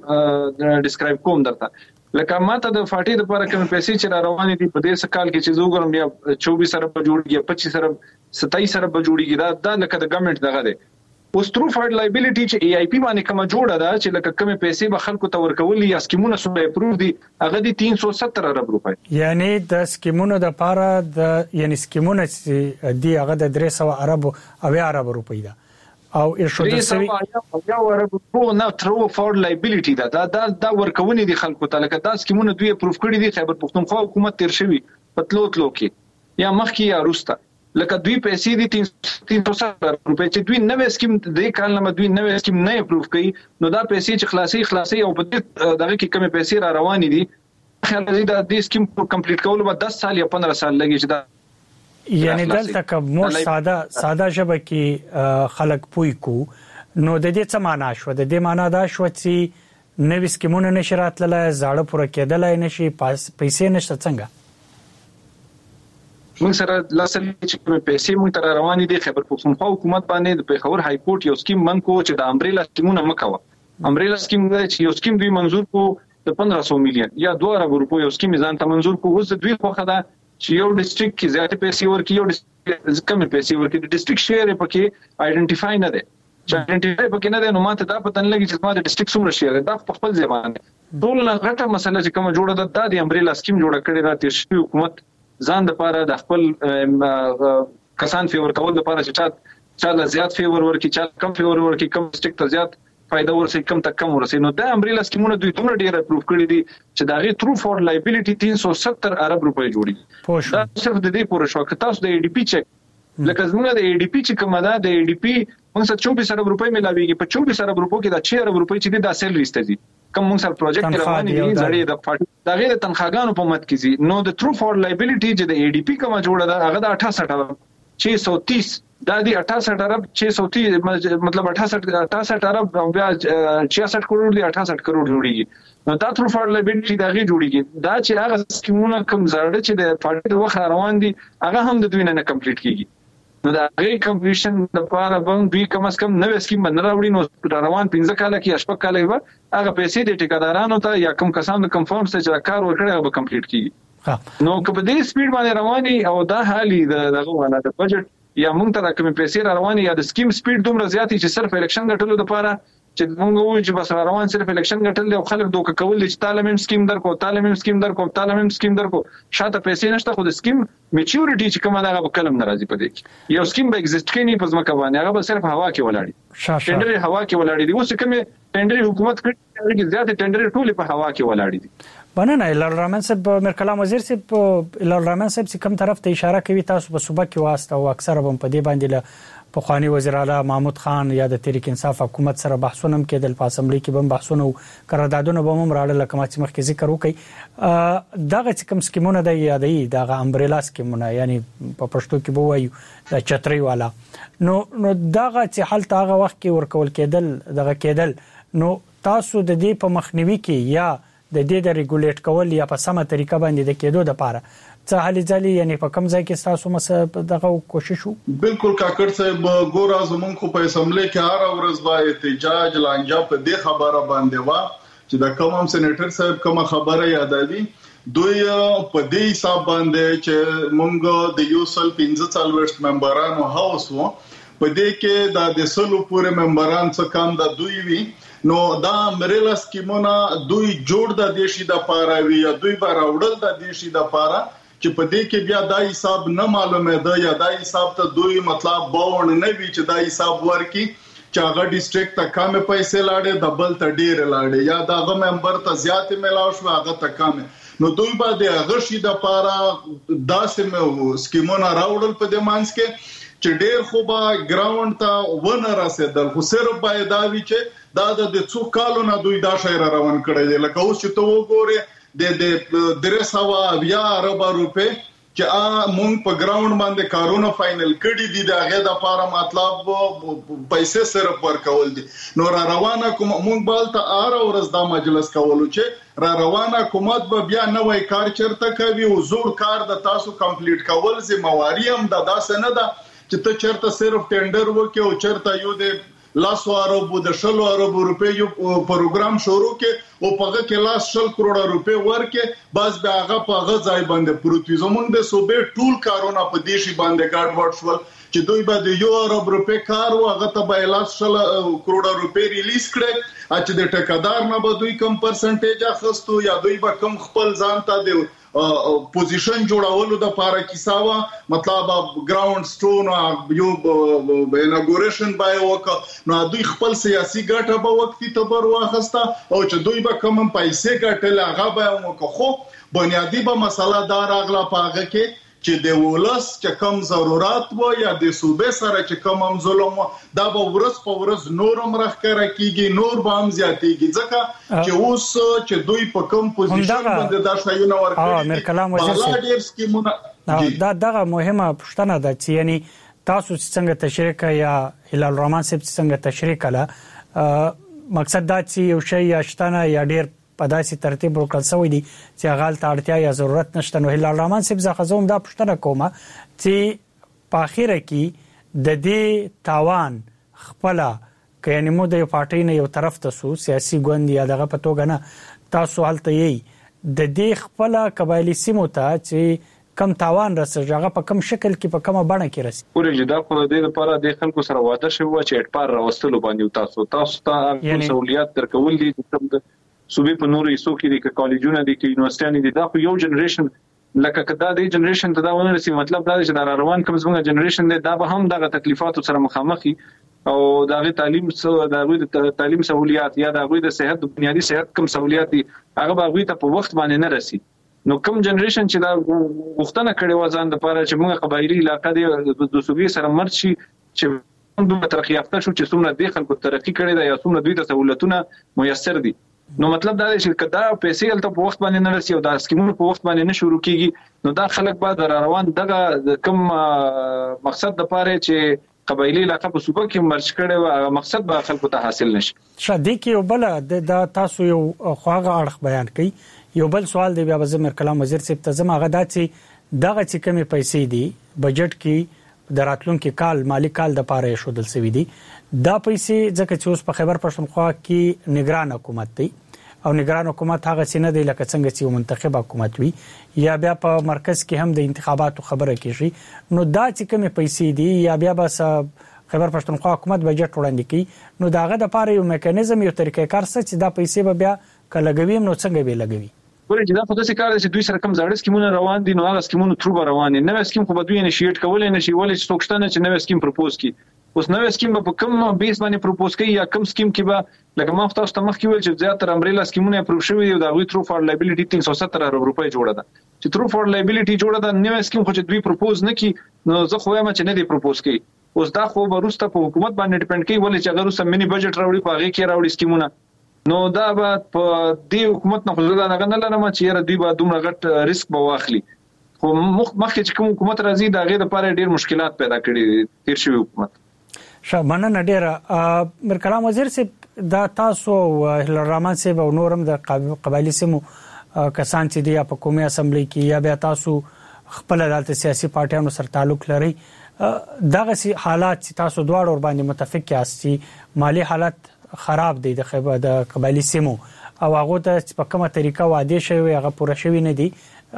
ټرم ډیسکرایب کوم درته. لکه ماته د فاټي لپاره کوم پیسې چې را روان دي په دې سکال کې چې زه ګورم یا 24 سره په جوړیږي 25 سره 27 سره په جوړیږي دا لکه د ګورنمنت دغه دی. اوس ترو فورد لایبیلیټي چې ای آی پی باندې کوم جوړه ده چې لکه کوم پیسې به خلکو ته ورکول یا سکیمونه سره اپروو دي هغه دي 370 ارب روپۍ یعنی د سکیمونو د لپاره د یعنی سکیمونه چې دی هغه د 300 ارب او 10 روپۍ ده او ارشاد سوي یا ورته نه ترو فورد لایبیلیټي دا ورکونې دي خلکو ته لکه دا سکیمونه دوی اپروو کړی دي خیبر پښتونخوا حکومت تیر شوی پتلو کې یا مخکې یا روستا لکه دوی پیسې دي 370 روپۍ چې دوی نوې سکیم د کال نه دوی نوې سکیم نه اپروو کړي نو دا پیسې چې خلاصي او په دغه کې کومه پیسې را روانې دي خیال دې د دې سکیم کمپلیټ کول به 10 سال یا 15 سال لګي چې دا یعنی دلته کوم مور ساده ژبه کې خلک پوي کو نو د دې څه معنا شو د دې معنا دا شو چې نوې سکیمونه نشرات لای زاړه پوره کېدلای نشي پیسې نشته څنګه موږ سره لاسل چې پیسې موږ تر روانې دي خیبر پښتونخوا حکومت باندې د پیښور های کورټ یو سکیم منکو چې د امبریلا سکیمونه مکوه امبریلا سکیم چې یو سکیم دوی منزور کو د 1500 میلیون یا 2 ارب روپیو یو سکیم ځان ته منزور کو. اوس دوی خوخه ده چې یو ډیسټریکټ کې زیاتې پیسې ورکړي، یو ډیسټریکټ کم پیسې ورکړي. د ډیسټریکټ شیر پکې آئیډنټیفای نه ده، چې آئیډنټیفای پکې نه ده، نو ماته دا پته نه لګي چې ما د ډیسټریکټ څومره شیر ده. دا په خپل ځبان ټول غټه مسله چې کوم جوړه ده د امبریلا سکیم جوړه کړې ده تیر شي حکومت ځان د پاره د خپل کسان فیور کول د پاره چې چا زیات فیور ورکړي، چا کم فیور ورکړي، کم ډیسټریکټ ته زیات فائدہ ورسې کم ته کم ورسې. نو دا امبریلا سکیمونه دوی دومره ډیر اپروف کړی دي چې دا غي ترو فور لایبیلیټي 370 ارب روپۍ جوړي. دا صرف د دې پورې شو. که تاسو د ای ډی پی چک لکه زموږ د ای ډی پی چې کومه ده د ای ډی پی موږ سره 24 ارب روپۍ ملاويږي. په 24 ارب روپو کې دا 6 ارب روپۍ چې دا سیلریز ته دي کوم موږ سره پروجیکټ روان دي زړې د پارټي دا غیر تنخواګانو په مت کې دي. نو د ترو فور لایبیلیټي چې د ای ډی پی کومه جوړه ده هغه د 68 ارب 630 دا دی 68 ارب 630 مطلب 68 ارب بیا 66 کروڑ دی 68 کروڑ جوړیږي. نو دا تر فار لایبیلیټي دا غي جوړیږي. دا چې هغه سکیمونه کوم زړه چې د پارټي د وخت روان دي هغه هم د دوی نه کمپلیټ کیږي. نو دا غي کمپلیشن د لپاره باندې دوی کم از کم نوې سکیم باندې راوړي. نو روان 15 کال کې شپږ کال به هغه پیسې د ټیکادارانو ته یا کوم کسان د کنفرم سره چې کار وکړي هغه کمپلیټ کیږي. نو که په دې سپیډ باندې رواني او دا حالي دغه والا د بجټ یا مونږ ته کوم پیسې رواني یا د سکیم سپیډ دومره زیاتی چې صرف الیکشن غټلو لپاره چې مونږ وایو چې بس روان صرف الیکشن غټل او خلک دوک کول چې تعلیم سکیم درکو تعلیم سکیم درکو شاته پیسې نشته. خو د سکیم میچورټی چې کومه دا په کلم ناراضي پدې کې یو سکیم به ایگزیسټ کوي په ځمکه باندې هغه به صرف هوا کې ولاړی ټندر هوا کې ولاړی دي. اوس کوم ټندر حکومت کړي زیات ټندر ټول په هوا کې ولاړی دي. بننه هلال رحمان صاحب میر کلام وزیر صاحب هلال رحمان صاحب چې کوم طرف ته اشاره کوي تاسو په صوبه کې واسطه او اکثر هم په دې باندې له پخوانی وزیر اعلی محمود خان یا د تحریک انصاف حکومت سره بحثونه کېدل په اسمبلی کې هم بحثونه او قراردادونه به هم راړل کوم چې مخکې ذکر وکړي. دغه چې کوم سکیمونه د یادې دغه امبریلا سکیمونه یعنی په پښتو کې به وایو د چتري والا نو دغه چې حالت هغه وخت کې ورکول کېدل دغه کېدل نو تاسو د دې په مخنیوي کې یا د دې د ریګولیټ کول یا په سمه طریقه باندې د کېدو لپاره څه حل ځلې یعنی په کوم ځای کې تاسو مس دغه کوشش وو؟ بالکل کاکړ صاحب ګور ازمن خو په اسمبلی کې هر ورځ با احتجاج لانجه په دې خبره باندې وا چې د کوم سېنیټر صاحب کوم خبره یادوي دوی په دې حساب باندې چې مونږ د یو سل 15 ممبرانو هاوس وو په دې کې د سلو پورې ممبران څخه کم د دوی وی نو دا امبریلا سکیمونه دوی جوړ د دیشي د پاره وی یا دوی به راوړل د دیشي د پاره چې په دې کې بیا دا حساب نه معلومه ده یا دا حساب ته دوی مطلب باور نه وی چې دا حساب ورکی چې هغه ډیسټریکټ ته کم پیسې لاړې د بل ته ډیر لاړې یا دا ممبر ته زیات ملاو شو هغه ته کم نو دوی به د هغه شي د پاره داسې سکیمونه راوړل په دې مانس کې چې ډیر خو به ګراوند ته ونه رسیدل خو صرف باید دا وی چې دا د څو کالو نه دوی دا شهر روان کړی دی لکه اوس چې تو وګوره د 300 ارب روپے چې مونږ په ګراوند باندې کارونه فائنل کړی دي دا غي د لپاره مطلب پیسې صرف ورکول دي نو را روانه کوم مونږ بالته ار ورځ دا مجلس کولو چې را روانه حکومت به بیا نوې کار چرته کوي او زوړ کار د تاسو کمپلیټ کول ذمہواری هم د داسې نه ده چې ته چرته صرف ټینډر وکي او چرته یو د لاسو ارب د شلو ارب روپے یو پروګرام شروع کې او پغه کې لاس 100 کروڑ روپے ورکه بس به هغه پغه ځای باندې پروت وي زمونږ د صوبې ټول کارونه په دیشي باندې ګاډ وډ شول چې دوی به د یو ارب روپے کار او هغه ته به لاس 100 کروڑ روپے ریلیز کړي چې د ټیکادار نه به دوی کم پرسنټیج اخستو یا دوی به کم خپل ځان ته دی پوزیشن جوړولو د پاره کیساوه مطلب ګراوند سټون یو اناګوریشن بای وک نو دوی خپل سیاسي ګټه به وختي تبر واخسته او چې دوی به کوم پیسې ګټل هغه به مو خو بنیادی به مسله دار اغلا پاغه کې چې د ولس چې کم ضرورت و یا د صوبې سره چې کم ظلم دا به ورس په ورس نورم راخره کیږي نور به هم زیاتېږي ځکه چې اوس چې دوی په کم پوزیشن باندې دا شایونه ورکړي میر کلام وزیر صاحب دا مهمه پښتنه ده چې یعنی تاسو څنګه تشریح کړئ یا هلال رحمان صاحب څنګه تشریح کړه مقصد دا چې یو شی یاشتنه یا ډیر په داسې ترتیب ورکړل شوی دی چې هغه ته اړتیا یا ضرورت نشته نو هلال رحمان صاحب زه خزوم دا پښتنه کومه چې په اخیره کې د دې تاوان خپل کینې مو د پارټۍ نه یو طرف ته سو سیاسي ګوند یا دغه په توګه نه تاسو هلته یې د دې خپل قبایلی سیمو ته چې کم تاوان رسېږي هغه په کم شکل کې په کومه بڼه کې رسي ورې دا په دې لپاره د خلکو سره واده شوی چې اټپار راوستلو باندې تاسو ته سہولیات درکول دي د صوبې په نورو حصو کې د کالجونو د یونیورسيټانو د دا خو یو جنریشن لکه کدا د جنریشن ته دا ونه رسي مطلب دا چې دا روان کوم څنګه جنریشن دا به هم دغه تکلیفاتو سره مخامخي او دغه تعلیم سہولیات یا دغه د صحت بنیادی صحت کم سہولیات هغه به ته په وخت باندې نه رسي نو کوم جنریشن چې دا وختونه کړي وځان د پاره چې موږ قبایلی علاقې د صوبې سره مرچ شي چې دوه ترقی یافته شو چې څومره د خلکو ترقی کړي دا یا څومره دوی ته سہولتونه میسر دي نو مطلب دا دی چې کدا پیسې الته په وخت باندې نه رسي او دا سکیمونه په وخت باندې نه شروع کیږي نو دا خلک بعد روان دغه کوم مقصد د پاره چې قبایلی علاقې په صوبه کې مرچ کړي او مقصد به خلکو ته حاصل نشي شادي کې یو بل د تاسو یو خواغه اړه بیان کړي یو بل سوال دی بیا وزیر کلام وزیر صاحب ته زما غدا چې دغه چې کمی پیسې دي بجټ کې د راتلونکو کال مالی کال د پاره شودل سوي دي دا پیسې ځکه چې اوس په خیبر پښتونخوا کې نگران حکومت دی او نگران حکومت هغه څه نه دی لکه څنګه چې منتخب حکومت وي یا بیا په مرکز کې هم د انتخاباتو خبره کیږي نو دا چې کمی پیسې دي یا بیا بس خیبر پښتونخوا حکومت بجټ وړاندې کوي نو داغه د پاره یو میکانیزم یو طریقې کار څه چې دا پیسې به بیا کلهګوي نو څنګه به لګوي ورې چې دا په داسې کار دی چې دوی سره کم زړه سکیمونه روان دي نو هغه سکیمونه تر به روان دي نوې سکیم خو به دوی انیشیټ کولای نشي ولې چې څوکشتنه چې نوې سکیم پروپوز کی اوس نوې سکیم په کوم بیس باندې پروپوز کوي یا کوم سکیم کې به لکه ما تاسو ته مخکې ویل چې زیاتره امبریلا سکیمونه اپروو شوی دی او دا غوي ترو فار لایبیلیټي 370 روپۍ جوړه ده چې ترو فار لایبیلیټي جوړه ده نوې سکیم خو چې دوی پروپوز نه کی نو زه خو وایم چې نه دی پروپوز کوي اوس دا خو وروسته په حکومت باندې ډیپند کوي ولې چې اگر اوس مینی بجټ راوړي په هغه کې راوړي سکیمونه نو دا به په دې حکومت نه خو دا نه لرم چې یاره دوی به دومره غټ ریسک به واخلي خو مخکې چې کوم حکومت راځي دا غیر لپاره ډیر مشکلات پیدا کړي تیر شوی حکومت شابانه ډیره مر کلام وزیر صاحب دا تاسو هلرمان صاحب او نورم د قبایلی سیمو کسان چې دی په قومي اسمبلی کې یا بیا تاسو خپل د سیاسي پارټیانو سره تعلق لري دغه حالات چې تاسو دواړو ور باندې متفق یاستئ مالی حالت خراب دی د قبایلی سیمو او هغه ته په کومه طریقه وعده شوی هغه پوره شوی نه دی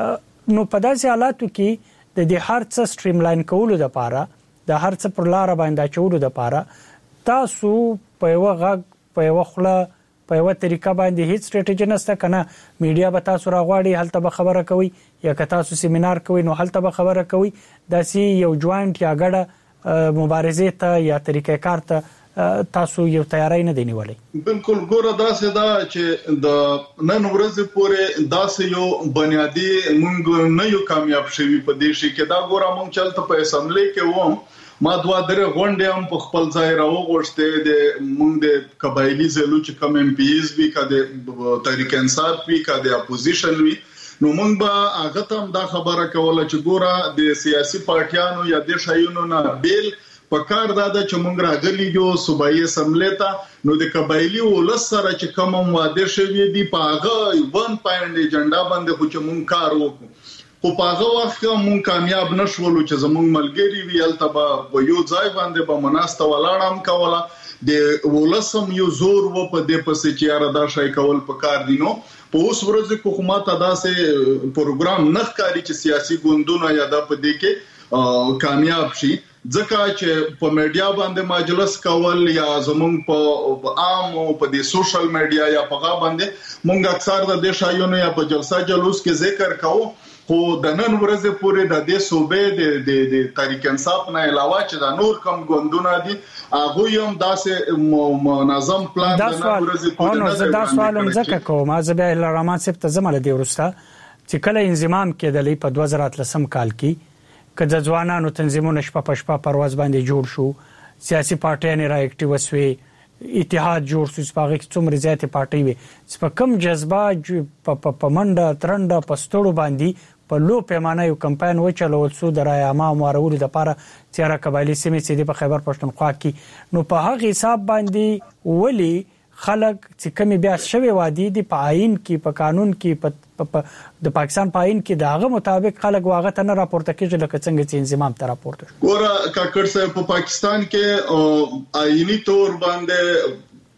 نو په داسې حالاتو کې د دې هر څه سټریم لاین کولو لپاره د هر څه پر لار باندې چولو لپاره تاسو په یو غږ په یو خله په یو طریقه باندې هیڅ سټریټیجی نشته کنه میډیا به تاسو راغواړي هلته به خبره کوي یا که تاسو سیمینار کوي نو هلته به خبره کوي داسې یو جوائنټ یا ګډه مبارزه ته یا طریقې کار ته تاسو یو تیاری نه دی نیولې بالکل ګوره داسې دا چې د نن ورځې پورې داسې یو بنیادی مونږ نه یو کامیاب شوی په دې شي کې دا ګوره مونږ چلته په اسمبلی کې ووم ما دوا درې غونډې هم په خپل ځای راوغوښتې د مونږ د قبایلی زلو چې کوم ام پیز وی کده تحریک انصاف وی کده اپوزیشن وی نو مونږ به هغه ته دا خبره کوله چې ګوره د سیاسي پارټیانو یا د شایونو نه بیل پکار دا چې مونږ راغلي یو صوبایي اسمبلی ته نو د قبایلی ولس سره چې کوم واده شوی دی په هغه ون پاینډ ایجنډا باندې خو چې مونږ کار وکړو خو په هغه وخت کې مونږ کامیاب نشولو چې زمونږ ملګری ویل تبا په یو ځای باندې به مناسته ولاړم کوله د ولسم یو زور و په دې پسې چې یاره دا شای کول په کار دي نو په اوس ورځ کې حکومت ادا سه پروګرام نه ښکاری چې سیاسي ګوندونه یا د په دې کې کامیاب شي ځکه چې په میډیا باندې مجلس کول یا زمونږ په عام او په د سوشل میډیا یا په غا باندې مونږ اکثر د شایونو یا په جلسه جلوس کې ذکر کوو خو د نن ورځې پورې د دې صوبې د تحریک انصاف نه علاوه چې د نور کم ګوندونه دي هغه هم داسې منظم پلان د نن ورځې پورې نه دا سوال هم ځکه کوم از به الرحمن صاحب ته زموږ د ورسته چې کله انضمام کېدلې په 2013 کال کې کله ځوانانو تنظیمونو شپه پرواز باندې جوړ شو سیاسي پارټیانې را اکټیو شوې اتحاد جوړ شو چې هغه څومره زیاتې پارټي وي چې په کم جذبه په منډه ترنده پستړو باندې په لو پیمانه یو کمپاین وچلول سو د رای عامه مارولو لپاره چې را قبایلی سیمې چې د خیبر پښتونخوا کې نو په هغه حساب باندې ولی خلک چې کمی بیا شوی وادي د پاین کې په قانون کې د پاکستان پاین کې داغه مطابق خلک واغه ته نه راپورته کیږي لکه څنګه چې انضمام ته راپورته ګوره کاکړ صاحب په پاکستان کې آئینی تور باندې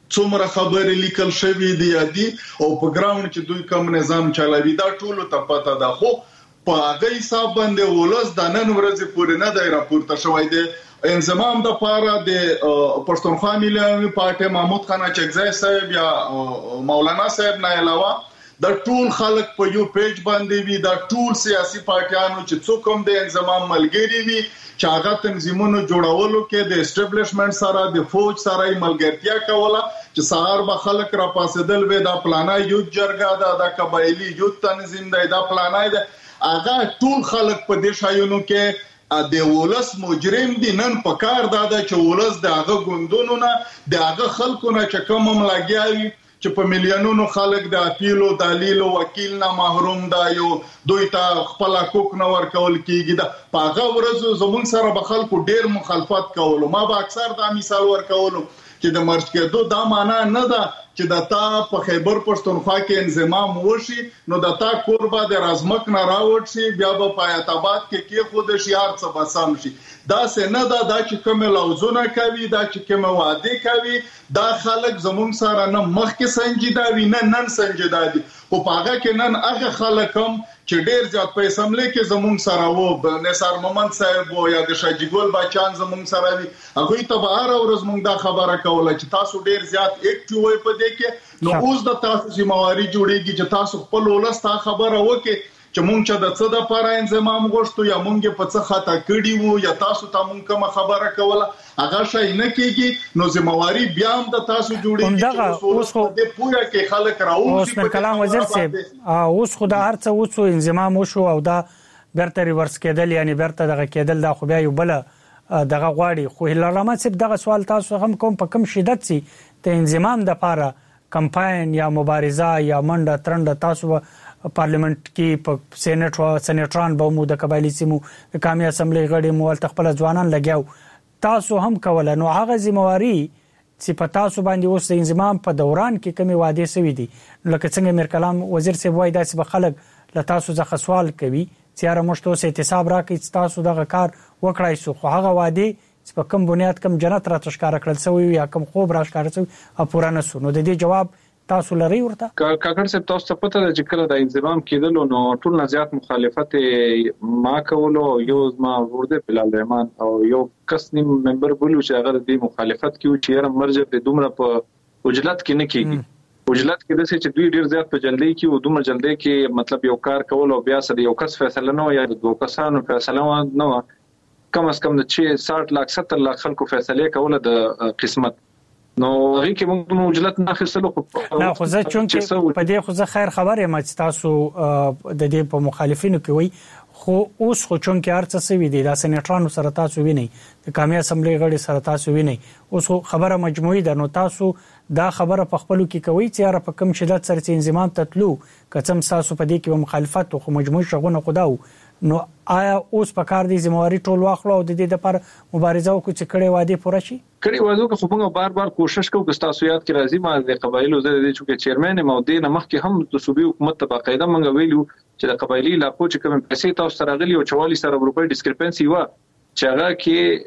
څومره خبرې لیکل شوې دي یادي او په ګراوند کې دوی کوم نظام چلوي دا ټول ته پته ده خو په هغه حساب باندې ولس د نن ورځې پورې نه دی راپورته شوی دی انضمام د پاره د پښتونخوا ملي پارټي محمود خان چغزای صاحب یا مولانا صاحب نه علاوه د ټول خلک په یو پیج باندې وي د ټول سیاسي پارټیانو چې څوک هم د انضمام ملګری وي چې هغه تنظیمونو جوړولو کې د اسټابلیشمنت سره د فوج سره ملګرتیا کوله چې سهار به خلک را پاسېدل وي دا پلانای یو جرګه ده د قبایلی یو تنظیم دی دا پلانای ده هغه ټول خلک په دې شایونو کې د ولس مجرم دي نن په کار دا چې ولس د هغه ګوندونو نه د هغه خلکو نه چې کوم ملګری چې په میلیونونو خلک د اپیل او دلیل او وکیل نه محروم دا یو دوی ته خپل حقوق نه ورکول کیږي دا په هغه ورځ زمون سره به خلکو ډیر مخالفت کولو ما به اکثر دا مثال ورکولو چې د مرچ کېدو دا معنا نه ده چې د تا په خیبر پښتونخوا کې انضمام وشي نو د تا کوربه د رازمک نه راوړ شي بیا به پایت آباد کې خود شهر څه بسام شي دا څه نه ده دا چې کوم لوزونه کوي دا چې کوم وعده کوي دا خلک زموږ سره نه مخ کې سنجیده وي نه نن سنجیده دي او پاګه کې نن هغه خلک هم چې ډیر زیات په اسمبلی کې زموږ سره وو نثار محمد صاحب او یا د شاجګول بچان زموږ سره وي هغه ته به هر ورځ موږ دا خبره کوله چې تاسو ډیر زیات اکټیو وي په دې کې نو اوس د تاسو ذمہواری جوړیږي چې تاسو خپل ولستا خبره وکړي چې مونږ چې د څه د لپاره انضمام غوښتو یا مونږ په څه خطا کړی وو یا تاسو ته مونږ کوم خبره کوله هغه شي نه کیږي نو ذمہواری بیا هم د تاسو جوړیږي اوس خو د پوره کې خلک راوځي اوس کلام وزیر صاحب اوس خو د هر څه اوس انضمام وشو او دا برته ریورس کېدل یعنی برته دغه کېدل دا خو بیا یو بل دغه غواړي خو هلرامه صاحب دغه سوال تاسو هم کوم په کم شدت سي ته انضمام د لپاره کمپاین یا مبارزه یا منډه ترنده تاسو پارلیمنت کې په سېنیټران به مو د قبایلی سیمو د قومي اسمبلی غړي مو ول تخپل ځوانان لګیاو تاسو هم کوله نو هغه ذمہواری چې په تاسو باندې اوس د انضمام په دوران کې کمی وعده سوي دي لکه څنګه میر کلام وزیر سی وای داسې به خلک له تاسو ځخه سوال کوي چې را مشتو سه احتساب راکړي تاسو دغه کار وکړای سو خو هغه وعده چې په کوم بنیاد کوم جنت را تشکار کړل سوی یا کوم خوب را ښکار سوی او پورا نه سو نو د دې جواب تاسو لري ورته کاکړ صاحب تاسو ته پته ده چې کله د انضمام کېدل نو ټول نه زیات مخالفت ما کولو یو ما ورده بلال رحمان او یو کس نیم ممبر بولو چې هغه د مخالفت کیو چې مرجع په دومره په وجلت کې نه کیږي وجلت کې د څه چې دوی ډیر زیات په جلدی کې او دومره جلدی کې مطلب یو کار کول او بیا سره یو کس فیصله نه یا دوه کسانو فیصله نه کم از کم د 60 لاک 70 لاک خلکو فیصله کوله د قسمت نو هغه کې موږ مجلت نه خسلو نه خو زه چونکه په دې خو زه خیر خبره ما تاسو د دې په مخالفینو کې وي خو اوس خو چونکه ارڅ سوي دي د سېنیټرانو سره تاسو ویني د قومي اسمبلی غړي سره تاسو ویني اوس خبره مجموعي ده نو تاسو دا خبره په خپلو کې کوي چې را په کم شدت سره انضمام تطلو کڅم تاسو په دې کې مخالفت خو مجموعي شغونه خداو نو آیا اوس په کار دي ذمہواری ټول واخلو او د دې لپاره مبارزه وکړو چې کړي وعده پوره شي کړي وعده خو موږ بار کوشش کوو چې تاسو یاد کې راځي ما د قبایلو زره دي چې چیرمن مودې نه مخکې هم د صوبې حکومت ته باقاعده موږ ویلو چې د قبایلی علاقو چې کوم پیسې تاسو سره غلي او 44 سره روپۍ ډیسکرپنسي و چې هغه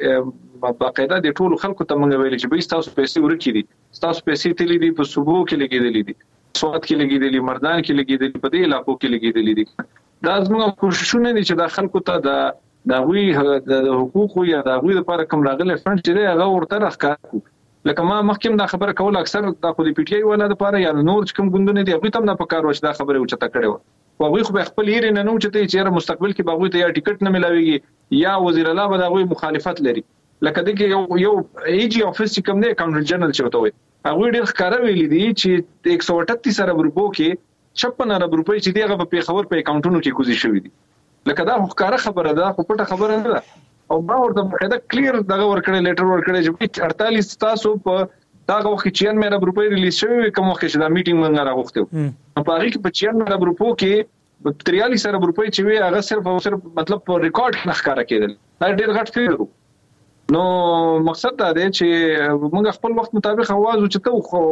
کې باقاعده د ټولو خلکو ته موږ ویل چې به تاسو پیسې ورکړي دي تاسو پیسې تللی دي په صوبو کې لګیدلې دي سواد کې لګیدلې مردان کې لګیدلې په دې علاقو کې لګیدلې دي دا زموږ کوششونه دي چې د خلکو ته د غوي د حقوقو یا د غوي لپاره کوم راغلي فند چې هغه ورته راخکارو لکه ما مخکې دا خبره کول اکثر د خو دي پی ټی آی ولا لپاره یا نور کوم ګوندونه دي هغه تم نه پکار وچ دا خبره وچته کړو او هغه خو خپل یې نه نو چې چیرې مستقبل کې باغوي ته یا ټیکټ نه ملاويږي یا وزیر اعلی به دا غوي مخالفت لري لکه دغه یو ای جی افیس چې کوم نه اکاونټنټ جنرال چوته وي هغه ډیر ښکارا ویلي دي چې 138 سره وربو کې 56 ارب روپۍ چې دیغه په پیښور په اکاونټونو کې کوزي شوې دي لکه دا ښکارا خبره ده خو پټه خبره نه ده او با ورته بقاعده کلیر دغه ورکړی لیټر ورکړی چې 48 تاسو په داغه وخت 96 ارب روپۍ ریلیز شوی کوم وخت چې دا میټینګ موږ راغوښتو په هغه کې په 96 ارب روپو کې 43 ارب روپۍ چې وی هغه صرف او صرف مطلب په ریکارډ نه ښکارا کېدل دا ډیر غټ فیګر نو مقصد دا دی چې موږ خپل وخت مطابق आवाज وچتو خو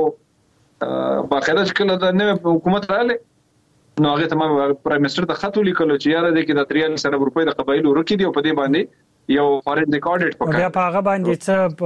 باقاعده چې کله د نوې حکومت رااله نو هغه تمام پرایم منسٹر ته خط ولیکلو چې یاره د کې د 43 ارب روپۍ د قبایلو ورکې دي او په دې باندې یو فورنزیک اډیټ بیا په هغه باندې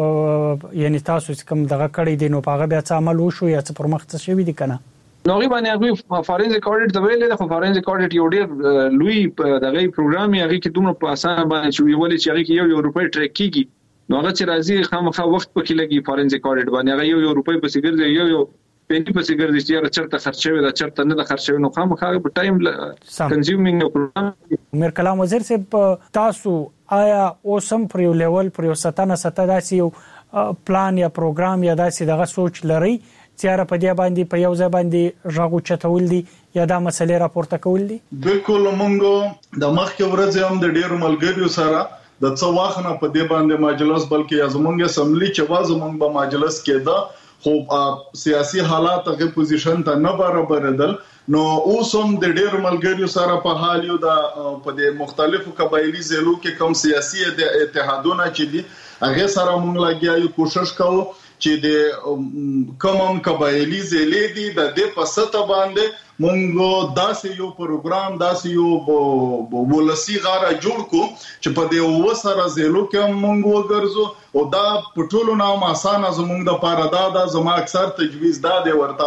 څه یعنی تاسو کوم دغه کړی دی نو په هغه بیا څه عمل وشو یا څه پرمخ څه شوی دی کنه نو غي باندې هغه فورنزیک اډیټ د ویلې د فورنزیک اډیټ یو ډیر لوی دغه پروګرام یې هغه کې دومره په اسانه باندې چې ویل چې هغه کې یو روپۍ ټریک کیږي نو هغه چې راځي خامخا وخت پکې لګي فورنزیک اډیټ باندې هغه یو روپۍ په سیګر دی یو پېنټي په سیګر دي چې چرته خرچوي دا چرته نه د خرچوي نو خامخا په ټایم کنزیومینګ پروګرام میر کلام وزیر صاحب تاسو آیا اوسم پر یو لیول پر یو ستانه داسې یو پلان یا پروګرام یا داسې دغه سوچ لري چې را په دې باندې په یو ځای باندې راغو چتول دي یا دا مسلې راپورته کول دي بالکل مونږ د مخکې ورځ هم د ډیرو ملګریو سره د څو وخت نه په دې باندې مجلس بلکې زمونږ اسمبلی چې واز مونږ په مجلس کې دا خو سیاسي حالات هغه پوزیشن ته نه برابردل نو اوسم د ډیر ملګریو سره په حال یو د په د مختلفو قبایلی ضلعو کې کوم سیاسي اتحادونه چې دي هغه سره مونږ لګیا یو کوشش کوو چې د کوم قبایلی ضلع دي د دې په سطح باندې مونږ داسې یو پروګرام داسې یو ولسی غاره جوړ کو چې په دې وسره ضلعو کې مونږ وګرځو او دا پټولو نام آسان زمونږ د پاره دا زما اکثر تجویز دا دی ورته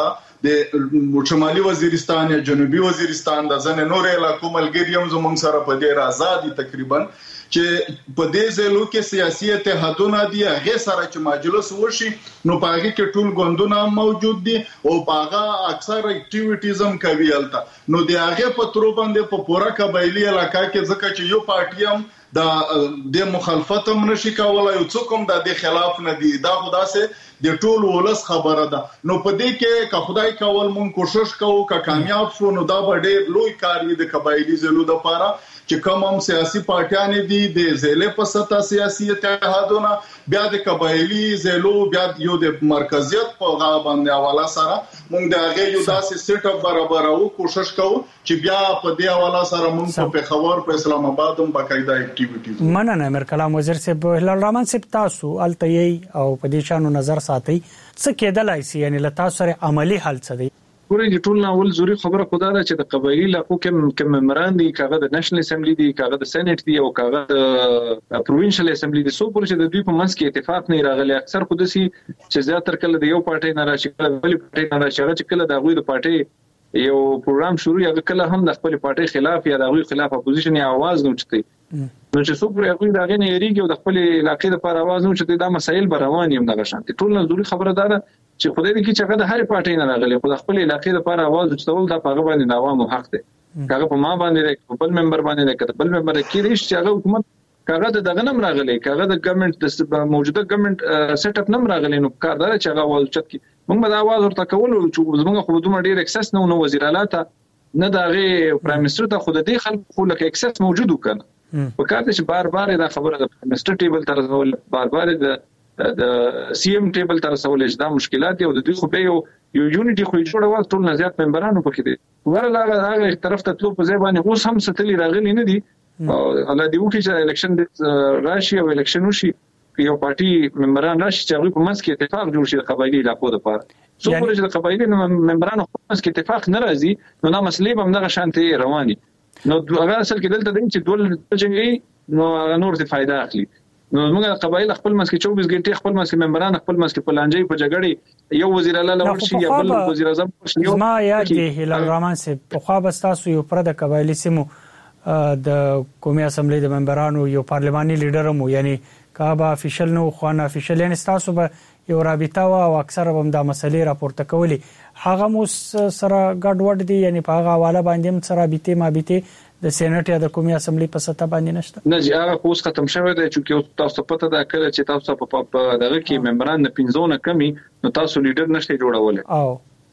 د شمالي وزیرستان یا جنوبي وزیرستان د ځنه نور علاقو ملګریم زمونږ سره په دې آزادي تقریبا چې په دې ځلو کې سیاسي اتحادونه دي هغه سره چې مجلس وشي نو په هغه کې ټول غوندونه موجود دي او په هغه اکثر اکټیویټیز هم کوي الته نو د هغه په تر باندې په پورا قبایلی علاقہ کې ځکه چې یو پارټي هم د مخالفت هم نشي کولای او څوک هم د خلاف نه دي دا خداسه د ټول ولس خبره ده نو په دې کې که خدای کول مون کوشش کوو که کامیاب شو نو دا به ډېر لوی کار وي د قبایلی ضلعو لپاره چې کوم هم سیاسي پارټیان دي د ضلع په سطح سیاسي اتحادونه بیا د قبایلی ضلعو بیا یو د مرکزیت په غا باندې حواله سره مونږ د هغه یو داسې سیټ اپ برابرو کوشش کوو چې بیا په دې حواله سره مونږ په خبر په اسلام آباد هم باقاعده اکټیویټیز مننه امیر کلام وزیر صاحب هلال رحمان صاحب تاسو التهي او په دې شانو نظر ساتي څه کېدلای شي یعنی له تاسو سره عملی حل څه دی ګورئ چې ټول ناول زوري خبره خدا ده چې د قبایلی علاقو کې ممبران دي کاغه د نېشنل اسمبلی دي کاغه د سېنات دي او کاغه د پروینشل اسمبلی دي سو پر چې د دوی په منځ کې اتفاق نه راغلی اکثر خود سي چې زیاتره کله د یو پارټي نه راشي کله بل پارټي نه راشي چې کله د غوي د پارټي یو پروګرام شروع یا کله هم د خپل پارټي خلاف یا د غوي خلاف اپوزیشن یا आवाज نه چتي نو چې څو پر غوي دغه نه یریږي او د خپل علاقې لپاره आवाज نه چتي دا مسایل به روان یم دغه شانتي ټول نظری خبره ده چې خدای دې کې چې هغه د هر پارټي نه راغلي خو د خپل علاقې لپاره आवाज وچتول دا په باندې نوامو حق دی هغه په ما باندې خپل ممبر باندې کتل ممبر کې ریش چې هغه حکومت هغه دغه نم راغلي هغه د ګورنمنت د موجوده ګورنمنت سیټ اپ نم راغلي نو کاردار چې هغه आवाज وچت کی موږ به دا आवाज ورته کول چې زموږ خو دومره ډیر اکسس نه وزیر اعلی ته نه دغه پرایم منسٹر ته خود دې خلک خو لکه اکسس موجود وکنه په کار دې چې بار دا خبره د پرایم منسٹر ټیبل تر بار د سی ایم ټیبل تر رسول دا مشکلات او د دوی خو به یو یونټي خو جوړول ټول نزيات ممبرانو پکې دي ورله هغه طرف ته تلو په ځای باندې اوس هم ستلي راغلي نه دي الله دی وکړي چې الیکشن راشي او الیکشن وشي یو پارټي ممبران راشي چې هغه په منځ کې اتفاق جوړ شي د قبایلی علاقو لپاره څو پر چې د قبایلی ممبرانو په منځ کې اتفاق نه راځي نو دا مسلې هم دغه شانتي رواني نو هغه اصل کې دلته دی چې دول جنګي نو نور څه فائدہ اخلي نو موږ قبایل خپل منځ کې 24 غنټې خپل منځ کې ممبران خپل منځ کې پلانجي په جګړې یو وزیر اعلی لور شي یا بل وزیر اعظم شي ما یاد دی هلال رحمان صاحب په خوا بستاسو یو پر د قبایلی سیمو د قومي اسمبلی د ممبرانو یو پارلماني لیډر مو یعنی کابه افیشل نو خوانه افیشل یعنی تاسو به یو رابطه او اکثر هم د مسلې راپورته کولی هغه مو سره ګډوډ دي یعنی په هغه حواله باندې هم سره بیته ما بیته د سېنات یا د قومي اسمبلی په سطح باندې نشته نه چې هغه اوس ختم شوی دی چې تاسو پته ده کله چې تاسو په دغه کې ممبران نه 15 کمی نو تاسو لیډر نشته جوړول او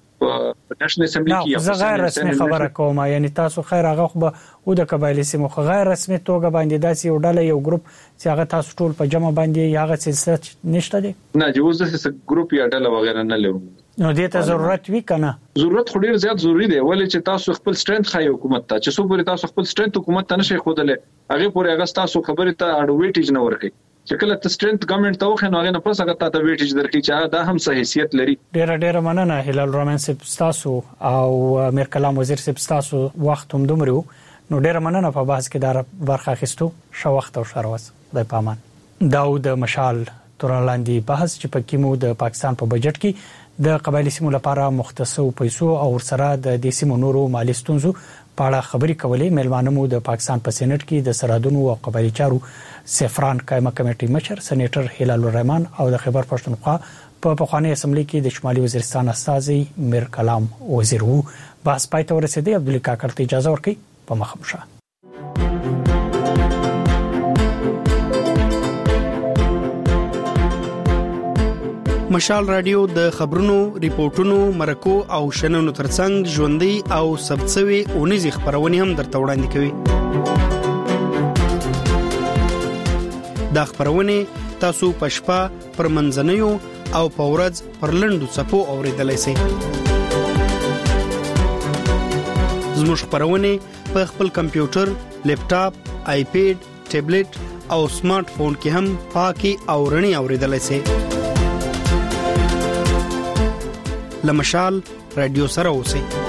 په نېشنل اسمبلی کې یا غیر رسمي خبره کوم یعنی تاسو خیر هغه خو او د قبایلی سیمو غیر رسمي توګه باندې داسې یو ډله یو ګروپ چې هغه تاسو ټول په جمع باندې هغه سلسله نشته دي نه چې اوس د ګروپ یا ډله وغیرہ نه لرو نو دې ته ضرورت وی کنه ضرورت خو ډیر زیات ضروری دی ولې چې تاسو خپل سټرنث خای حکومت ته چې څو پورې تاسو خپل سټرنث حکومت ته نشي خودلې هغه پورې هغه تاسو خبره ته اډویټیج نه ورکړي چې کله ته سټرنث ګورنمنت ته وخت نو هغه نه پس هغه ته ویټیج درکړي چې دا هم صحیح حیثیت لري ډیر مننه هلال رحمان صاحب تاسو او امیر کلام وزیر صاحب تاسو وخت هم دومره نو ډېر مننه په بحث کې دا برخه اخیستو. شو وخت او شروس د پامان داود مشال تورلاندي بحث چې پکې مو د پاکستان په بجټ کې د قبایلی سیمو لپاره مختصو پیسو او سره د دې سیمو نورو مالي ستونزو په اړه خبرې کولې. میلمانه مو د پاکستان په سېنات کې د سرحدونو او قبایلی چارو سفران قائمه کمیټې مشر سېنیټر هلال الرحمن او د خیبر پښتونخوا په پخوانی اسمبلی کې د شمالي وزیرستان استاذي میر کلام وزیر وو. بحث پای ته ورسېدی. عبدالله کاکړ ته اجازه ورکړئ په مخمشه. مشال رادیو د خبرونو، ریپورتونو، مرکو او شننو ترڅنګ ژوندۍ او ثبتسوي اونیزي خبرونه هم درته وړاندې کوي. دا خبرونه تاسو په شپه پر منځنیو او په ورځ پر لنډو صفو اوریدلای شئ. زموږ خبرونه په خپل کمپیوټر، لیپټاپ، آیپیډ، ټابلیټ او سمارټ فون کې هم پاکي او رڼي اوریدلای شئ. لمشال رادیو سره اوسئ.